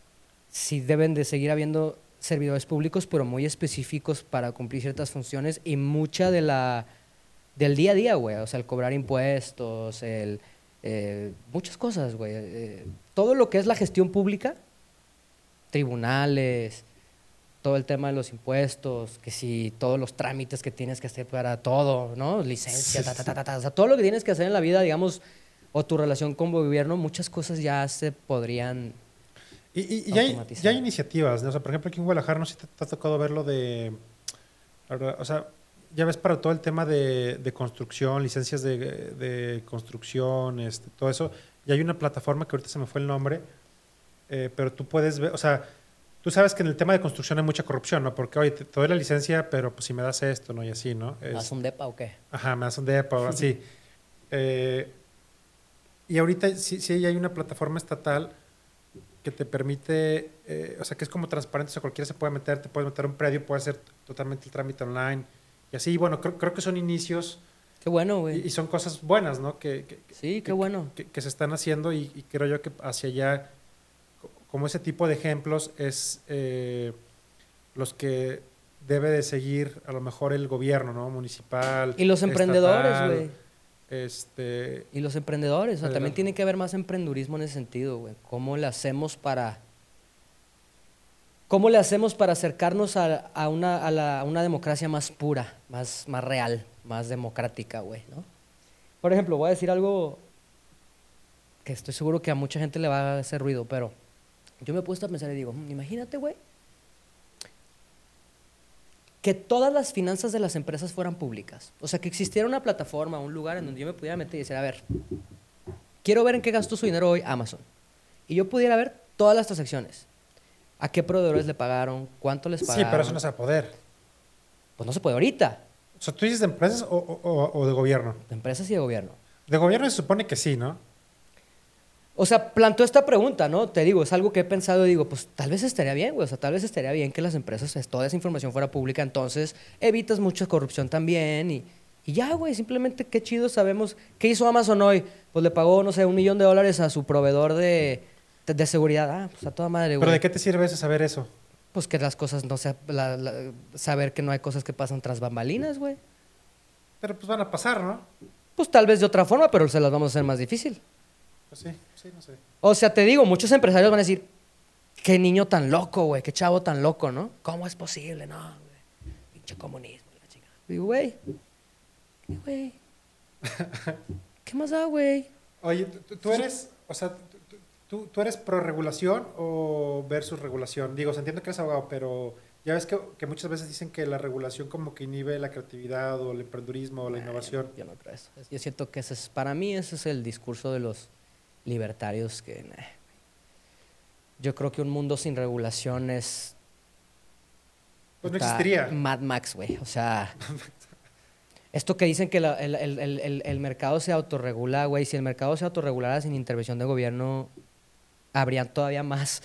sí deben de seguir habiendo servidores públicos, pero muy específicos para cumplir ciertas funciones y mucha de la, del día a día, güey. O sea, el cobrar impuestos, el... eh, muchas cosas, güey. Eh, todo lo que es la gestión pública, tribunales, todo el tema de los impuestos, que si todos los trámites que tienes que hacer para todo, ¿no? Licencia, ta, ta, ta, ta, ta. O sea, todo lo que tienes que hacer en la vida, digamos, o tu relación con el gobierno, muchas cosas ya se podrían Y, y, y ya, hay, ya hay iniciativas, ¿no? O sea, por ejemplo, aquí en Guadalajara, no sé si te, te ha tocado ver lo de... O sea, ya ves para todo el tema de, de construcción, licencias de, de construcción, este, todo eso. Y hay una plataforma que ahorita se me fue el nombre, eh, pero tú puedes ver, o sea, tú sabes que en el tema de construcción hay mucha corrupción, ¿no? Porque, oye, te, te doy la licencia, pero pues si me das esto, ¿no? Y así, ¿no? ¿Me das un depa o qué? Ajá, me das un depa o así. eh, y ahorita sí, sí hay una plataforma estatal que te permite, eh, o sea, que es como transparente, o sea, cualquiera se puede meter, te puedes meter a un predio, puedes hacer totalmente el trámite online. Y así, bueno, creo, creo que son inicios. Qué bueno, güey. Y, y son cosas buenas, ¿no? Que, que, sí, que, qué bueno. Que, que, que se están haciendo y, y creo yo que hacia allá, como ese tipo de ejemplos, es eh, los que debe de seguir a lo mejor el gobierno, ¿no? Municipal. Y los emprendedores, güey. Este, y los emprendedores, o sea, también tiene que haber más emprendurismo en ese sentido, güey. ¿Cómo le hacemos para... ¿Cómo le hacemos para acercarnos a, a, una, a, la, a una democracia más pura, más, más real, más democrática, güey, ¿no? Por ejemplo, voy a decir algo que estoy seguro que a mucha gente le va a hacer ruido, pero yo me he puesto a pensar y digo, imagínate, güey, que todas las finanzas de las empresas fueran públicas. O sea, que existiera una plataforma, un lugar en donde yo me pudiera meter y decir, a ver, quiero ver en qué gastó su dinero hoy Amazon. Y yo pudiera ver todas las transacciones. ¿A qué proveedores le pagaron? ¿Cuánto les pagaron? Sí, pero eso no se va a poder. Pues no se puede ahorita. O sea, ¿tú dices de empresas o, o, o de gobierno? De empresas y de gobierno. De gobierno se supone que sí, ¿no? O sea, planteo esta pregunta, ¿no? Te digo, es algo que he pensado y digo, pues tal vez estaría bien, güey. O sea, tal vez estaría bien que las empresas, toda esa información fuera pública. Entonces, evitas mucha corrupción también y, y ya, güey. Simplemente qué chido sabemos. ¿Qué hizo Amazon hoy? Pues le pagó, no sé, un millón de dólares a su proveedor de, de, de seguridad. Ah, pues a toda madre, güey. ¿Pero de qué te sirve eso, saber eso? Pues que las cosas no se... La, la, saber que no hay cosas que pasan tras bambalinas, güey. Pero pues van a pasar, ¿no? Pues tal vez de otra forma, pero se las vamos a hacer más difícil. Pues sí, sí, no sé. O sea, te digo, muchos empresarios van a decir, qué niño tan loco, güey, qué chavo tan loco, ¿no? ¿Cómo es posible? No, güey. Pinche comunismo, la chica. Digo, güey, ¿qué, güey? ¿Qué más da, güey? Oye, ¿tú, tú eres, o sea, tú, tú, tú eres pro regulación o versus regulación? Digo, se entiende que eres abogado, pero ya ves que, que muchas veces dicen que la regulación como que inhibe la creatividad o el emprendurismo o la innovación. Yo no creo eso. Yo siento que ese es, para mí ese es el discurso de los libertarios que... Nah. Yo creo que un mundo sin regulación es... Pues no existiría. Mad Max, güey. O sea... Esto que dicen que la, el, el, el, el mercado se autorregula, güey. Si el mercado se autorregulara sin intervención de gobierno, habrían todavía más...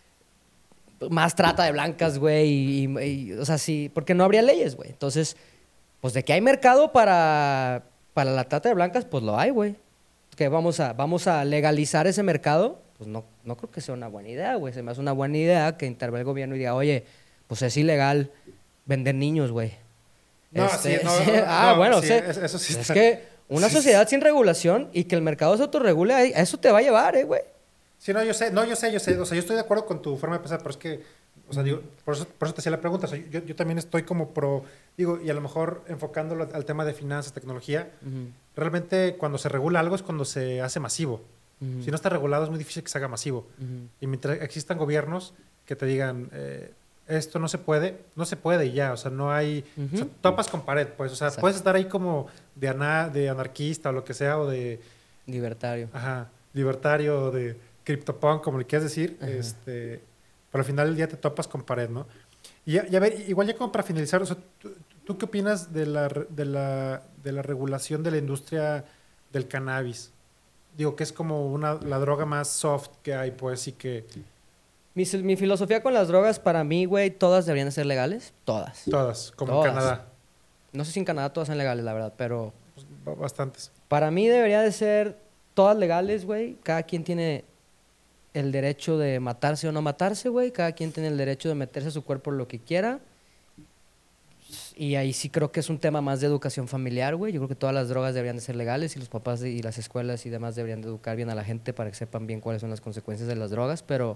Más trata de blancas, güey. Y, y, y, o sea, sí... Porque no habría leyes, güey. Entonces, pues de que hay mercado para, para la trata de blancas, pues lo hay, güey. Que vamos a, vamos a legalizar ese mercado, pues no, no creo que sea una buena idea, güey. Se me hace una buena idea que intervenga el gobierno y diga, oye, pues es ilegal vender niños, güey. No, este, sí, no, sí, no, ah, no, bueno, sí, sí, eso sí es está. que una Sí, sociedad sí. sin regulación y que el mercado se autorregule, a eso te va a llevar, eh, güey. Sí, no, yo sé, no, yo sé, yo sé. O sea, yo estoy de acuerdo con tu forma de pensar, pero es que, o sea, digo, por eso, por eso te hacía la pregunta. O sea, yo, yo también estoy como pro, digo, y a lo mejor enfocándolo al tema de finanzas, tecnología, Uh-huh. realmente cuando se regula algo es cuando se hace masivo. Uh-huh. Si no está regulado es muy difícil que se haga masivo. Uh-huh. Y mientras existan gobiernos que te digan, eh, esto no se puede, no se puede y ya. O sea, no hay... Uh-huh. O sea, topas con pared, pues. O sea, Exacto. puedes estar ahí como de, ana, de anarquista o lo que sea, o de... Libertario. Ajá, libertario, o de CryptoPunk, como le quieras decir. Ajá. Este, pero al final del día te topas con pared, ¿no? Y ya, ya ver, igual ya como para finalizar, o sea, ¿tú, tú qué opinas de la, re- de, la, de la regulación de la industria del cannabis? Digo, que es como una, la droga más soft que hay, pues, y que Mi, mi filosofía con las drogas, para mí, güey, todas deberían de ser legales. Todas. todas, como Todas. en Canadá, No sé si en Canadá todas son legales, la verdad, pero pues, ba- bastantes. para mí debería de ser todas legales, güey. Cada quien tiene el derecho de matarse o no matarse, güey. Cada quien tiene el derecho de meterse a su cuerpo lo que quiera. Y ahí sí creo que es un tema más de educación familiar, güey. Yo creo que todas las drogas deberían de ser legales y los papás de- y las escuelas y demás deberían de educar bien a la gente para que sepan bien cuáles son las consecuencias de las drogas, pero,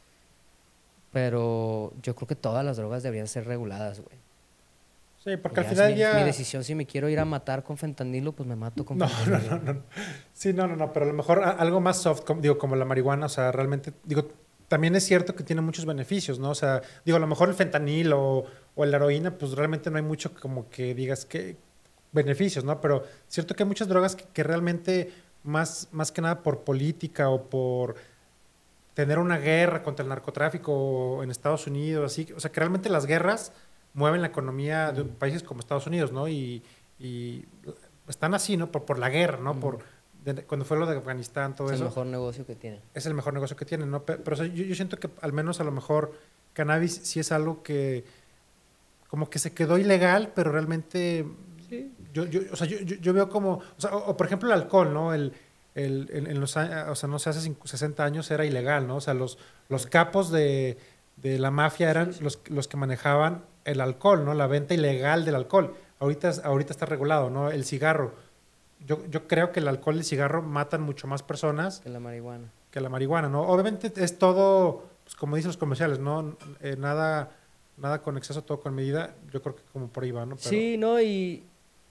pero yo creo que todas las drogas deberían ser reguladas, güey. Sí, Y porque al ya es final mi, ya... mi decisión, si me quiero ir a matar con fentanilo, pues me mato con No, no, fentanilo. no, no. Sí, no, no, no, pero a lo mejor a- algo más soft, como, digo, como la marihuana, o sea, realmente, digo, también es cierto que tiene muchos beneficios, ¿no? O sea, digo, a lo mejor el fentanil o, o la heroína, pues realmente no hay mucho como que digas que beneficios, ¿no? Pero cierto que hay muchas drogas que, que realmente, más, más que nada por política o por tener una guerra contra el narcotráfico en Estados Unidos, así, o sea, que realmente las guerras mueven la economía de Mm. países como Estados Unidos, ¿no? Y, y están así, ¿no? Por, por la guerra, ¿no? Ujú. Por, de- cuando fue lo de Afganistán, todo Es el eso, mejor negocio que tiene. es el mejor negocio que tienen, ¿no? Pe- Pero, o sea, yo, yo siento que al menos a lo mejor cannabis sí es algo que como que se quedó ilegal, pero realmente Sí. yo, yo, o sea, yo, yo, yo veo como, o, sea, o, o por ejemplo el alcohol, ¿no? El, el, en, en los años, o sea, no sé, hace cinco- sesenta años era ilegal, ¿no? O sea, los, los capos de, de la mafia eran Sí, sí. los, los que manejaban el alcohol, ¿no? La venta ilegal del alcohol. Ahorita, es- ahorita está regulado, ¿no? El cigarro. Yo, yo creo que el alcohol y el cigarro matan mucho más personas Que la marihuana. que la marihuana, ¿no? Obviamente es todo, pues, como dicen los comerciales, ¿no? Eh, nada, nada con exceso, todo con medida. Yo creo que como por ahí va, ¿no? Pero, Sí, no, y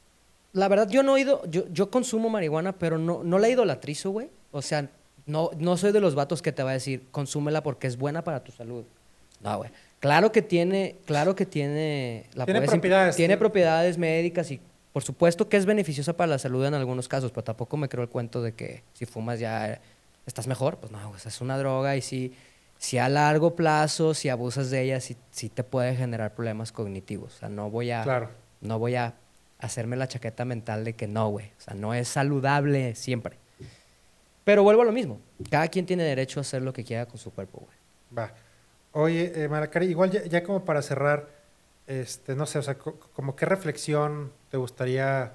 la verdad yo no he ido, yo, yo consumo marihuana, pero no, no la idolatrizo, güey. O sea, no, no soy de los vatos que te va a decir, consúmela porque es buena para tu salud. No, güey. Claro que tiene, claro que tiene, la tiene puedes imp- propiedades. tiene tiene- propiedades médicas y por supuesto que es beneficiosa para la salud en algunos casos, pero tampoco me creo el cuento de que si fumas ya estás mejor. Pues no, o sea, es una droga y si, si a largo plazo, si abusas de ella, sí, sí te puede generar problemas cognitivos. O sea, no voy a, Claro. no voy a hacerme la chaqueta mental de que no, güey. O sea, no es saludable siempre. Pero vuelvo a lo mismo. Cada quien tiene derecho a hacer lo que quiera con su cuerpo, güey. Va. Oye, eh, Maracari, igual ya, ya como para cerrar, este, no sé, o sea, co- como qué reflexión te gustaría,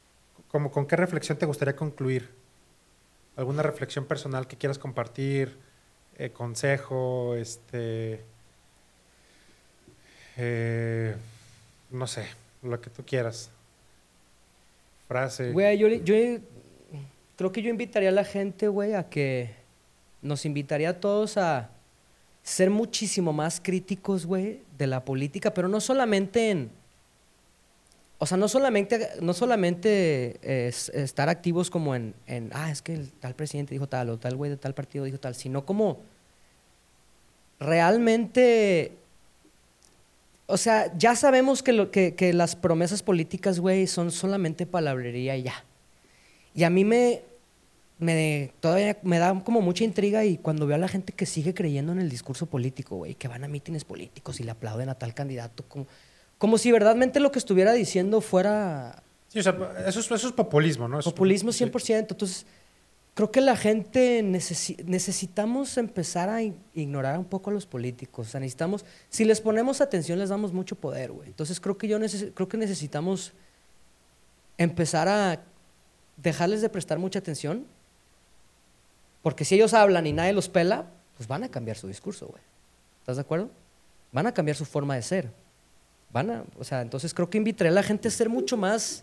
como con qué reflexión te gustaría concluir. ¿Alguna reflexión personal que quieras compartir? Eh, consejo, este, eh, no sé, lo que tú quieras. Frase. Güey, yo, yo creo que yo invitaría a la gente, güey, a que nos invitaría a todos a ser muchísimo más críticos, güey, de la política, pero no solamente en, o sea, no solamente, no solamente eh, es- estar activos como en, en, ah, es que el tal presidente dijo tal, o tal güey de tal partido dijo tal, sino como realmente, o sea, ya sabemos que, lo, que, que las promesas políticas, güey, son solamente palabrería y ya. Y a mí me, me, todavía me da como mucha intriga y cuando veo a la gente que sigue creyendo en el discurso político, güey, que van a mítines políticos y le aplauden a tal candidato, como, como si verdaderamente lo que estuviera diciendo fuera Sí, o sea, eso es, eso es populismo, ¿no? Eso es- populismo sí. cien por ciento. Entonces, creo que la gente necesi- necesitamos empezar a in- ignorar un poco a los políticos. O sea, necesitamos, si les ponemos atención, les damos mucho poder, güey. Entonces, creo que yo neces- creo que necesitamos empezar a dejarles de prestar mucha atención, porque si ellos hablan y nadie los pela, pues van a cambiar su discurso, güey. ¿Estás de acuerdo? Van a cambiar su forma de ser. Van a, o sea, entonces creo que invitaré a la gente a ser mucho más,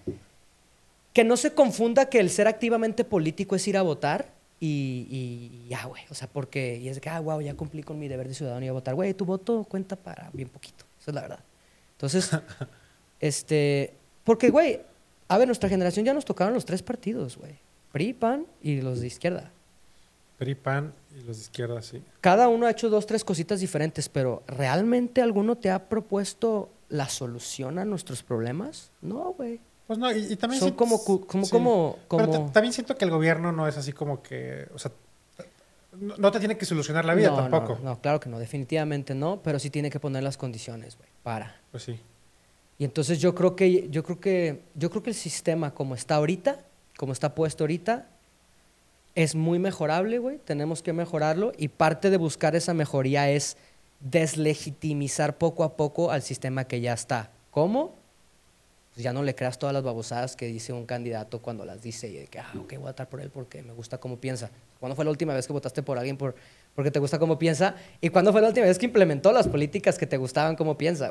que no se confunda que el ser activamente político es ir a votar y, y ya, güey. O sea, porque, y es de que, ah, wow, ya cumplí con mi deber de ciudadano y a votar. Güey, tu voto cuenta para bien poquito. Esa es la verdad. Entonces, este, porque, güey, a ver, nuestra generación ya nos tocaron los tres partidos, güey. P R I, P A N y los de izquierda. P R I, P A N y los de izquierda, sí. Cada uno ha hecho dos, tres cositas diferentes, pero ¿realmente alguno te ha propuesto la solución a nuestros problemas? No, güey. Pues no, y, y también Son siento- como, cu- como, sí. como, Pero como... ta- también siento que el gobierno no es así como que, o sea, no, no te tiene que solucionar la vida No, tampoco. No, no, claro que no, definitivamente no, pero sí tiene que poner las condiciones, güey, para. Pues sí. Y entonces yo creo que, yo creo que, yo creo que el sistema como está ahorita, como está puesto ahorita, es muy mejorable, güey. Tenemos que mejorarlo y parte de buscar esa mejoría es deslegitimizar poco a poco al sistema que ya está. ¿Cómo? Pues ya no le creas todas las babosadas que dice un candidato cuando las dice y de que, ah, ok, voy a votar por él porque me gusta cómo piensa. ¿Cuándo fue la última vez que votaste por alguien por, porque te gusta cómo piensa? ¿Y cuándo fue la última vez que implementó las políticas que te gustaban cómo piensa, güey?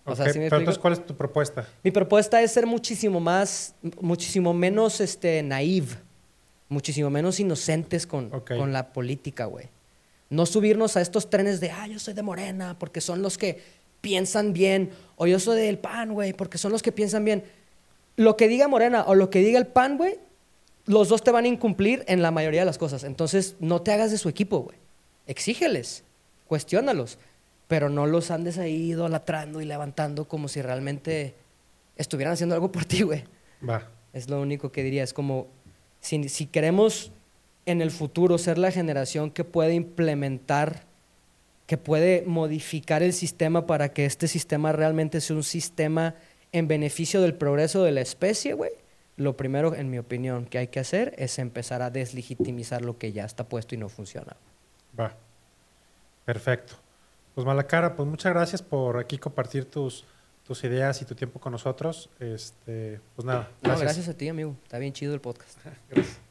O Ok, sea, ¿sí me pero explico? entonces, ¿cuál es tu propuesta? Mi propuesta es ser muchísimo más, muchísimo menos este, naive, muchísimo menos inocentes con, Ok. con la política, güey. No subirnos a estos trenes de, ah, yo soy de Morena, porque son los que piensan bien, o yo soy del P A N, güey, porque son los que piensan bien. Lo que diga Morena o lo que diga el P A N, güey, los dos te van a incumplir en la mayoría de las cosas. Entonces, no te hagas de su equipo, güey. Exígeles, cuestiónalos, pero no los andes ahí idolatrando y levantando como si realmente estuvieran haciendo algo por ti, güey. Va. Es lo único que diría. Es como, si, si queremos en el futuro ser la generación que puede implementar, que puede modificar el sistema para que este sistema realmente sea un sistema en beneficio del progreso de la especie, güey, lo primero, en mi opinión, que hay que hacer es empezar a deslegitimizar lo que ya está puesto y no funciona. Va. Perfecto. Pues Malacara, pues muchas gracias por aquí compartir tus, tus ideas y tu tiempo con nosotros. Este, pues nada, No, gracias. gracias a ti, amigo. Está bien chido el podcast. Gracias.